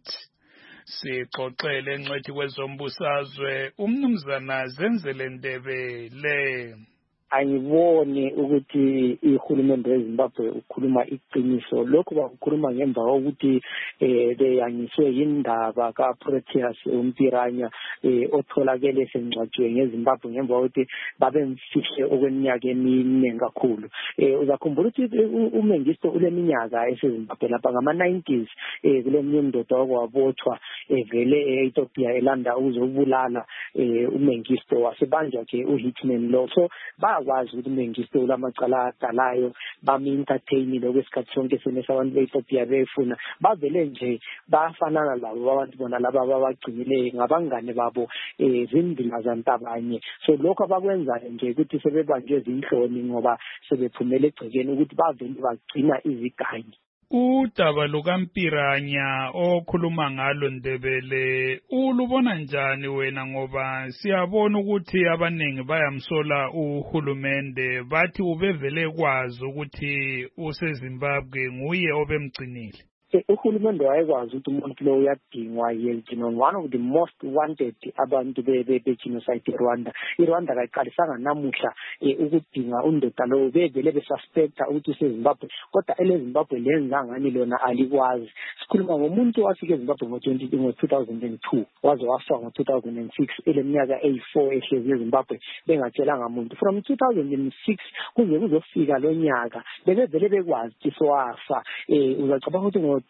Sixoxele ngcwethi kwezombusazwe umnumzana Zenzele Ndebele. Angiboni ukuthi ihulumende weZimbabwe ukhuluma iqiniso. Lokho bakukhuluma ngemva kokuthi beyanyiswe indaba kaProteus Mpiranya otholakele esengcwatshwe ngeZimbabwe ngemva kokuthi babemfihle okweminyaka emine kakhulu. Uzakhumbula ukuthi uMengistu uleminyaka eseZimbabwe lapha ngama-90s kuleminye indoda okwabothwa evele e-Ethiopia elanda ukuzobulala uMengistu wasebanjwa ke uHitman lo. So bakwazi ukuthi uMengistu lamacala adalayo bami-entertainile okwesikhathi sonke senesa abantu be-Ethiopia befuna bavele nje bafanana labo abantu bona laba babagcinileyo ngabangane babo zindima zantabanye. So lokho abakwenzayo nje ukuthi sebebanjwe zinhloni ngoba sebephumele egcekeni ukuthi bavele bagcina izigangi. Udaba lukaMpiranya okhuluma ngalo Ndebele ulubona njani wena ngoba siyabona ukuthi abaningi bayamsola uhulumende bathi ubevele kwazi ukuthi useZimbabwe nguye obemgcinile. Uhulumende wayekwazi ukuthi umuntu lo uyadingwa yena one of the most wanted abantu be-genocide eRwanda. iRwanda kayiqalisanga namuhla ukudinga undoda lo bevele besuspecta ukuthi useZimbabwe kodwa eleZimbabwe lenza ngani lona alikwazi. Sikhuluma ngomuntu wafika eZimbabwe ngo-2002 waze wafa ngo-2006 eleminyaka 4 ehlezi eZimbabwe bengatshelanga muntu. From 2006 kuze kuzofika lo nyaka bevele bekwazi ukuthi sowafa. Uzacabanga ukuthi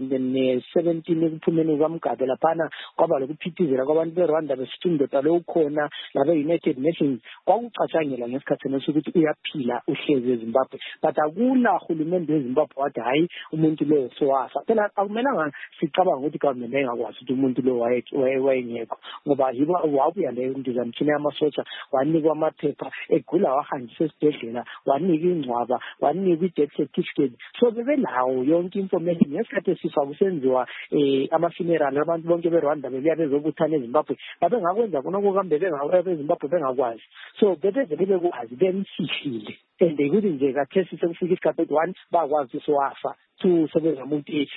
2017 ekuphumeni kwaMgabe laphana kwaba lokuphithizela kwabantu beRwanda besithi indoda lo ukhona labe-United Nations kwakucatshangela ngesikhathi sokuthi uyaphila uhlezi eZimbabwe but akula hulumende weZimbabwe wathi hayi umuntu lo sowafa. Phela akumelanga sicabanga ukuthi government engakwazi ukuthi umuntu lo wayengekho ngoba yibo wabuya leyo ndizamtshina yamasotsha wanikwa amaphepha egula wahanjiswa esibhedlela wanikwa ingcwaba wanikwa i-death certificate. So bebelawo yonke information ngesikhathi esifa kusenziwa ama-funeral abantu bonke beRwanda bebuya bezobuthana eZimbabwe babengakwenza konke kambe beZimbabwe bengakwazi. So bebevele bekwazi bemfihlile and ukuthi nje kathesi sekufika isikhathi 1 bakwazi sowafa 2 sebezama ukuthi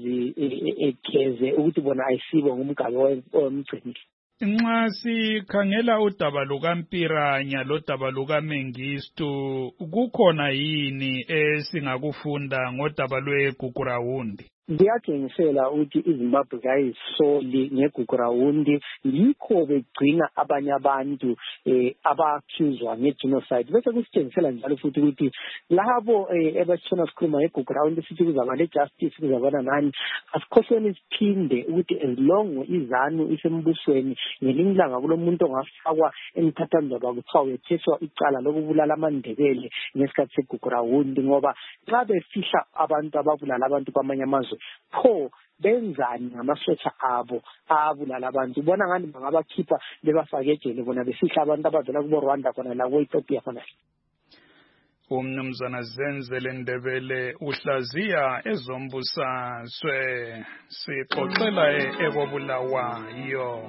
bezi ukuthi bona ayisibo ngumgabe omgcinile. Nxa sikhangela udaba lukaMpiranya lodaba lukaMengistu kukhona yini esingakufunda ngodaba lweGugurawundi? Ngiyatshengisela ukuthi iZimbabwe kayisoli ngeGugurawundi yikho begcina abanye abantu abakhuzwa ngegenocide. Bese kusitshengisela njalo futhi ukuthi labo ebasithona sikhuluma ngeGugurawundi sithi kuzaba le-justice kuzabana nani asikhohlweni siphinde ukuthi as long izanu isembusweni ngelinye ilanga kulo muntu ongafakwa emthathandaba kuthiwa wetheswa icala lokubulala amaNdebele ngesikhathi seGugurawundi ngoba xa befihla abantu ababulala abantu kwamanye amazwe pho benzani ngamasotsha abo abulala abantu ubona ngani bangabakhipha bebafake ejele bona besihla abantu abavela kubo Rwanda khona la Ethiopia khona. Umnumzana Zenzele Ndebele uhlaziya ezombusazwe sixoxela ekobulawayo.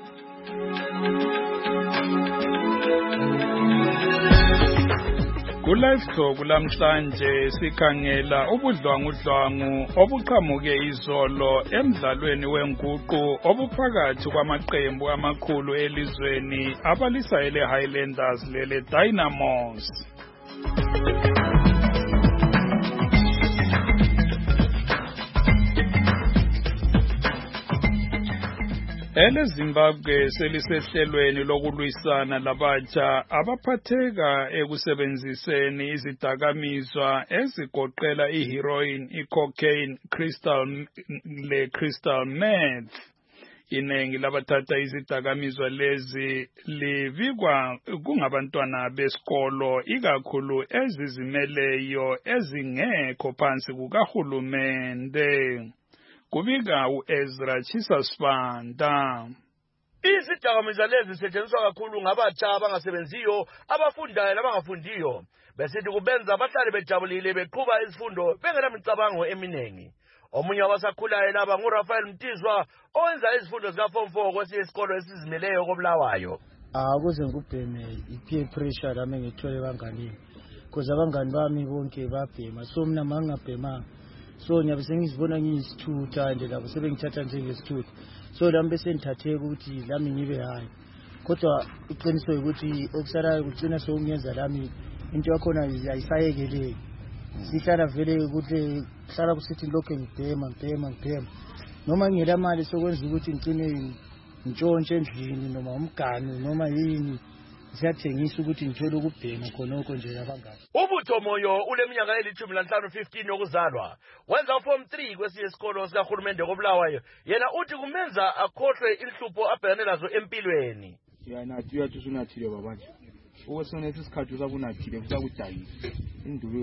Ku-Live Talk lamhlanje sikhangela ubudlwangudlwangu obuqhamuke izolo emdlalweni wenguqu obuphakathi kwamaqembu amakhulu elizweni abalisa ele Highlanders lele Dynamos. Ele Zimbabwe selisehlelweni lokulwisana labatsha abaphatheka ekusebenziseni izidakamizwa ezigoqela iheroin, icocaine, crystal meth. Inengi labathatha izidakamizwa lezi libikwa kungabantwana besikolo ikakhulu ezizimeleyo ezingekho phansi kukahulumende. Kubika uEzra Chisasfanda. Izidakamizwa lezi zisetshenziswa kakhulu ngabatsha abangasebenziyo, abafundayo nabangafundiyo. Besithi kubenza abahlali bejabulile beqhuba izifundo bengenamicabango eminengi. Omunye wabasakhulayo laba nguRafael Mtizwa owenza izifundo zika Form 4 kwesinye isikolo esizimeleyo koBulawayo. Akuze ngubheme i-peer pressure lami ngithole banganini. Because abangani bami bonke babhema, so mina mangabhema. So ngiyabe sengizibona ngiyisithutha nje labo sebengithatha njengesithutha. So lami bese ngithatheke ukuthi lami ngibe hayi. Kodwa iqiniso ukuthi okusalayo kugcina sokungenza lami into yakhona ayisayekeleki. Sihlala vele ukuthi hlala kusithi lokho ngibhema. Noma ngela mali sokwenza ukuthi ngicine ntshontshe endlini noma umgani noma yini. Siyathengisa ukuthi ngithole ukubhema khonoko nje labangani. Ubutho Moyo uleminyaka eli-15 15 yokuzalwa. Wenza Form 3 kwesinye isikolo sikahulumende koBulawayo. Yena uthi kumenza akhohlwe inhlupho abhekane nazo empilweni. Nathi uyathusinathile babanje. Okwesona isikhathi usakunathile usakudayisa. Indulo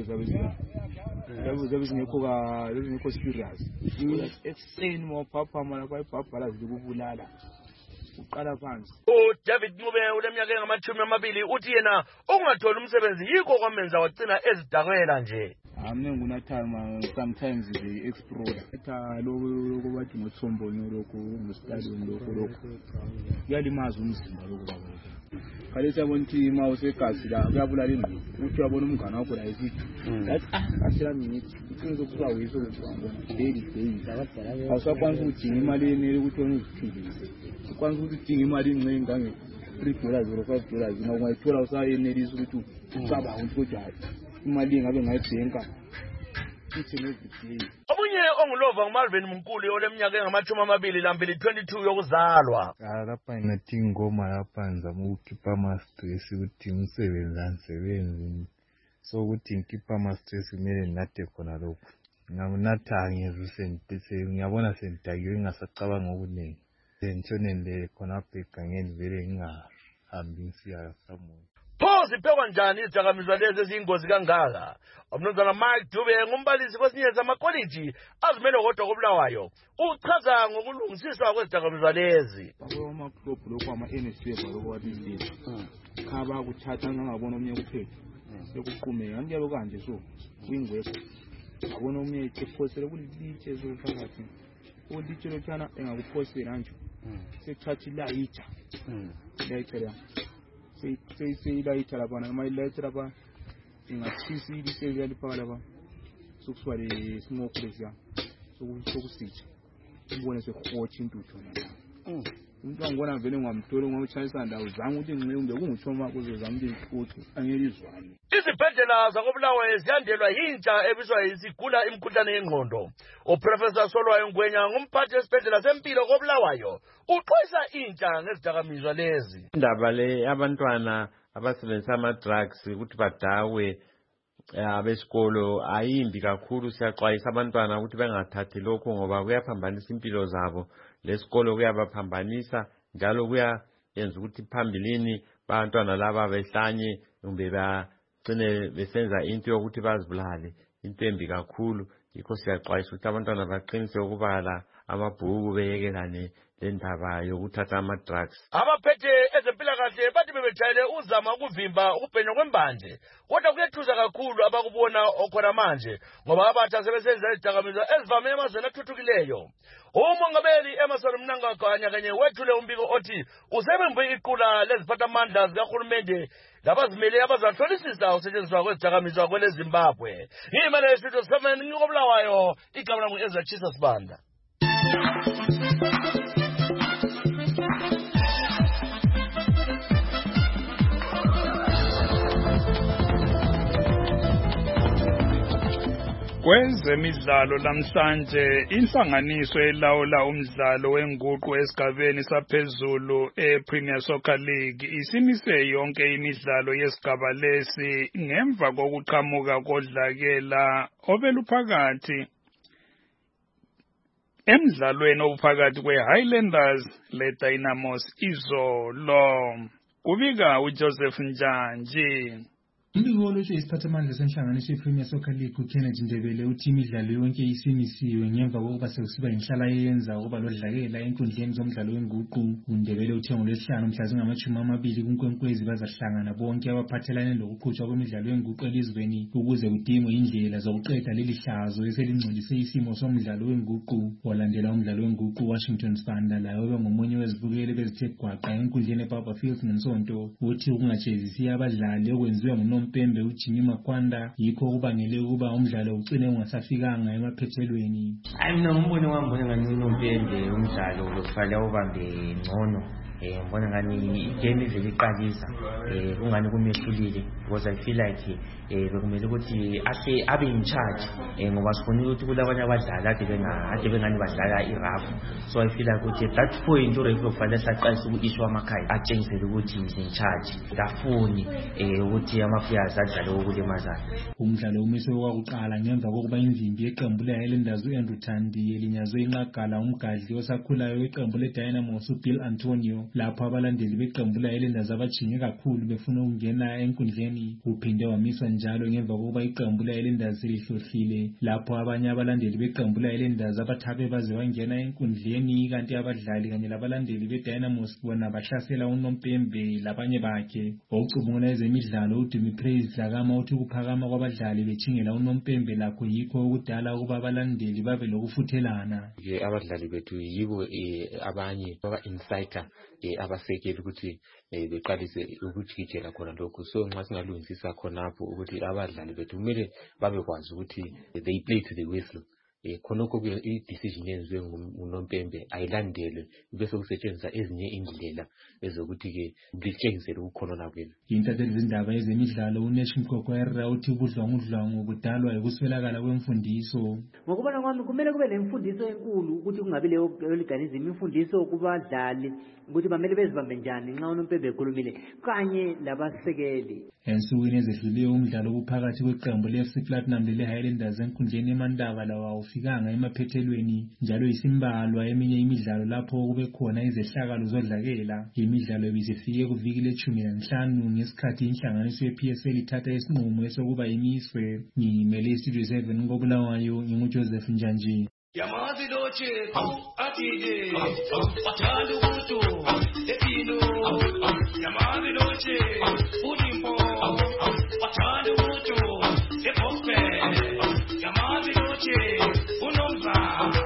zabe zingekho serious. Ekseni mopapa mala bayibhabhala zikubulala. Uqala phansi. David Ncube uleminyaka engama-20 uthi yena ungatholi umsebenzi yikho kwamenza wagcina ezidakwela nje. Mina ngunathama sometimes the explorer. Etha lokho bathi ngotsombonyo lokho ngostadium lokho. Kuyalimaza umzimba lokho baba. Khalisa yabona ukuthi ima usegazi la kuyabulala ingqondo. Uthi uyabona umngane wakho la esithi. Yathi asira minute. Iqiniso kuba wiso ukuthi daily. Awusakwanisa ukudinga imali enele ukuthi wena uziphilise. Ukwanisa ukuthi udinga imali encinci ngange $3 or $5 noma ungayithola usayenelisa ukuthi ucabanga ukuthi imali engabe ngayibhenka ithi nezidingo. Omunye ongulova nguMalvin Mnkuli oleminyaka engama-22 22 yokuzalwa. Lapha ngathi ingoma lapha ngizama ukukhipha ama-stress ukuthi umsebenzi so ukuthi ngikhipha ama-stress kumele nginathe khona lokho. Nginatha ngiyabona sengidakiwe ngingasacabanga okuningi. Ngitshonele khonapha egangeni vele ngingahambi ngisiya samuntu. Pho ziphekwa njani izidakamizwa lezi eziyingozi kangaka? Umnumzana Mike Dube ngumbalisi kwesinye samakoliji azimele kodwa koBulawayo. Uchaza ngokulungisiswa kwezidakamizwa lezi. Ama-club lokho ama-NSF lokho wabizilela. Khaba kuthatha ngangabona omnye kuphela. Sekuqhumeka ngiyabe kanje so kuyingwekho. Abona omnye ephosele kulitshe so phakathi. Ulitshe lothana engakuphosela nje. Sekuthatha ilayitha. Ilayitha seyilayitha lapha noma ilayitha lapha ingathisa ilise yalipha lapha sokuswa le smoke lesiya sokusitha ubone sehotsha intuthu lapha umuntu angibona vele ngamthole ngomchayisa ndawo zanga ukuthi nginceke kunguthoma kuzozama ukuthi angelizwane. Izibhedlela zakoBulawayo ziyandelwa yintsha ebizwa isigula imikhuhlane yengqondo. Uprofessor Solwayo Ngwenya ngumphathi wesibhedlela sempilo koBulawayo uxwayisa intsha ngezidakamizwa lezi. Indaba le abantwana abasebenzisa ama-drugs ukuthi badawe abesikolo ayimbi kakhulu. Siyaxwayisa abantwana ukuthi bengathathi lokho ngoba kuyaphambanisa impilo zabo. Lesikolo kuyabaphambanisa njalo kuyayenza ukuthi phambilini abantwana laba behlanye kumbe bagcine besenza into yokuthi bazibulale. Into embi kakhulu yikho siyaxwayisa ukuthi abantwana baqinise ukubala amabhuku beyekelane lendaba yokuthatha ama-drugs. Abaphethe ezempilakahle bathi bebejayele uzama ukuvimba ukubhenywa kwembanje, kodwa kuyethusa kakhulu abakubona okhona manje ngoba abatsha sebesenzisa izidakamizwa ezivame emazweni athuthukileyo. Umongameli Emmerson Mnangagwa kanye wethule umbiko othi usebembe iqula leziphathamandla zikahulumende labazimele abazahlolisisa ukusetshenziswa kwezidakamizwa kwele Zimbabwe. Ngimele isitho 7 ngikobulawayo, igama lami Ezra Chisa Sibanda. Kwezemidlalo namhlanje inhlanganiso elawula umdlalo wenguqu esigabeni saphezulu ePremier Soccer League isimise yonke imidlalo yesigaba lesi ngemva kokuqhamuka kodlakela obeluphakathi emidlalweni obuphakathi kweHighlanders leDynamos izolo. Kubika uJoseph Njanji. Umbiko olotshwe isiphathamandla senhlanganiso yePremier Soccer League uKennedy Ndebele uthi imidlalo yonke isimisiwe ngemva kokuba sekusiba inhlala yenza ukuba lodlakela enkundleni zomdlalo wenguqu. uNdebele uthe ngoLwesihlanu mhla zingama-20 kuNkwenkwezi bazahlangana bonke abaphathelane lokuqhutshwa kwemidlalo yenguqu elizweni ukuze kudingwe indlela zokuqeda leli hlazo eselingcolise isimo somdlalo wenguqu. Olandela umdlalo wenguqu Washington Sibanda laye obengomunye wezibukeli bezithe gwaqa enkundleni eBarberfield ngeNsonto uthi ukungajezisi abadlali okwenziwa nguNompembe uJimmy Makwanda yikho kubangele ukuba umdlalo ugcine ungasafikanga emaphethelweni. Mina ngibone ngani uNompembe umdlalo lokufanele ubambe ngcono. Ngibona ngani igame ivele iqalisa kungani kumehlulile because I feel like bekumele ukuthi abe in charge ngoba sifuna ukuthi kulabanye abadlali ade bengani badlala irafu. So I feel like ukuthi at that point ureferee kufanele saqalisa uku-issue amakhaya atshengisele ukuthi is in charge. Dafuni ukuthi ama-players adlale okulimazana. Umdlalo umiswe kwakuqala ngemva kokuba imvimbi yeqembu leHighlanders uAndrew Thandi elinyazwe inqagala umgadli osakhulayo weqembu leDynamos uBill Antonio lapho abalandeli beqembu leHighlanders abajinge kakhulu befuna ukungena enkundleni. Uphinde wamiswa njalo ngemva kokuba iqembu leHighlanders lihlohlile lapho abanye abalandeli beqembu leHighlanders abathabe baze bangena enkundleni kanti abadlali kanye labalandeli beDynamos bona bahlasela uNompembe labanye bakhe. Okucubungula ezemidlalo uDumi Praise Dlakama uthi ukuphakama kwabadlali bethingela uNompembe lakho yikho ukudala ukuba abalandeli babe lokufuthelana. Abadlali bethu yibo abanye baba insider abasekeli ukuthi beqalise ukujikijela khona lokho. So nxa singalungisisa khonapho ukuthi abadlali bethu kumele babekwazi ukuthi they play to the whistle. Khonokho i-decision yenziwe nguNompembe ayilandelwe bese kusetshenziswa ezinye indlela ezokuthi-ke zitshengisele ukukhonona kwenu. Intatheli zindaba ezemidlalo uNesh Mkokwera uthi ubudlwangudlwangu budalwa yikuswelakala kwemfundiso. Ngokubona kwami kumele kube nemfundiso enkulu ukuthi kungabi leyo organism imfundiso kubadlali ukuthi bamele bezibambe njani nxa uNompembe ekhulumile kanye labasekeli. Ensukwini ezedluleyo umdlalo obuphakathi kweqembu leFC Platinum leHighlanders enkundleni eMandaba lawa awufikanga emaphethelweni njalo isimbalwa eminye imidlalo lapho kube khona izehlakalo zodlakela. Imidlalo ibisifike kuviki le-15 ngesikhathi inhlanganiso yePSL ithatha isinqumo esokuba imiswe. Ngimele iStudio 7 ngobulawayo nginguJoseph Njanji. Yamazi loche atide wathanda ukuthi epilo yamazi loche udimpo wathanda ukuthi epompe yamazi loche unomza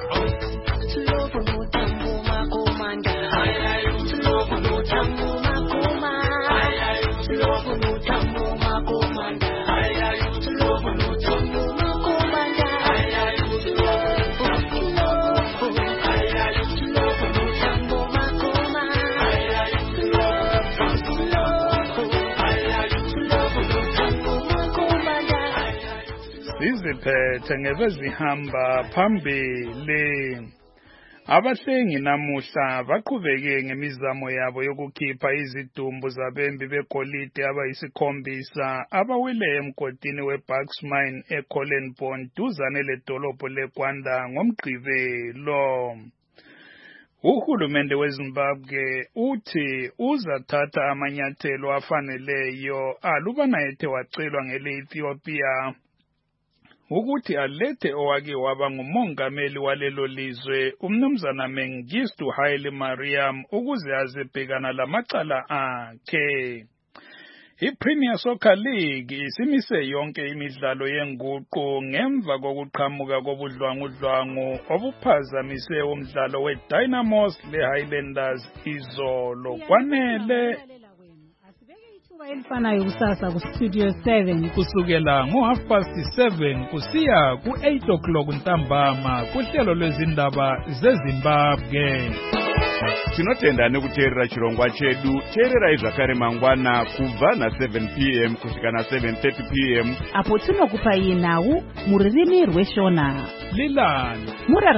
slovo mutambo makomanda slovo mutambo makoma slovo mutambo makomanda slovo mutambo makomanda Iziphethe ngebezihamba phambili. Abahlengi namuhla baqhubeke ngemizamo yabo yokukhipha izidumbu zabembi begolide abayisikhombisa abawele emgodini weBucks Mine eCollenbone duzane ledolobho leGwanda ngoMgqibelo. Uhulumende weZimbabwe uthi uzathatha amanyathelo afaneleyo alubana ethe wacelwa ngele-Ethiopia ukuthi alethe owake waba ngumongameli walelo lizwe umnumzana Mengistu Haile Mariam ukuze azebhekana lamacala akhe. I-Premier Soccer League isimise yonke imidlalo yenguqu ngemva kokuqhamuka kobudlwangudlwangu obuphazamise umdlalo we-Dynamos le-Highlanders izolo. Kwanele elifanayo kusasa ku-Studio 7 kusukela ngo-7:30 kusiya ku-8 ntambama kuhlelo lwezindaba zeZimbabwe. Tinotenda nekuteerera chirongwa chedu. Teererai zvakare mangwana kubva na7 p.m. kusvika na7:30 p.m. apo tinokupai nhau mururimi rweshona Lilani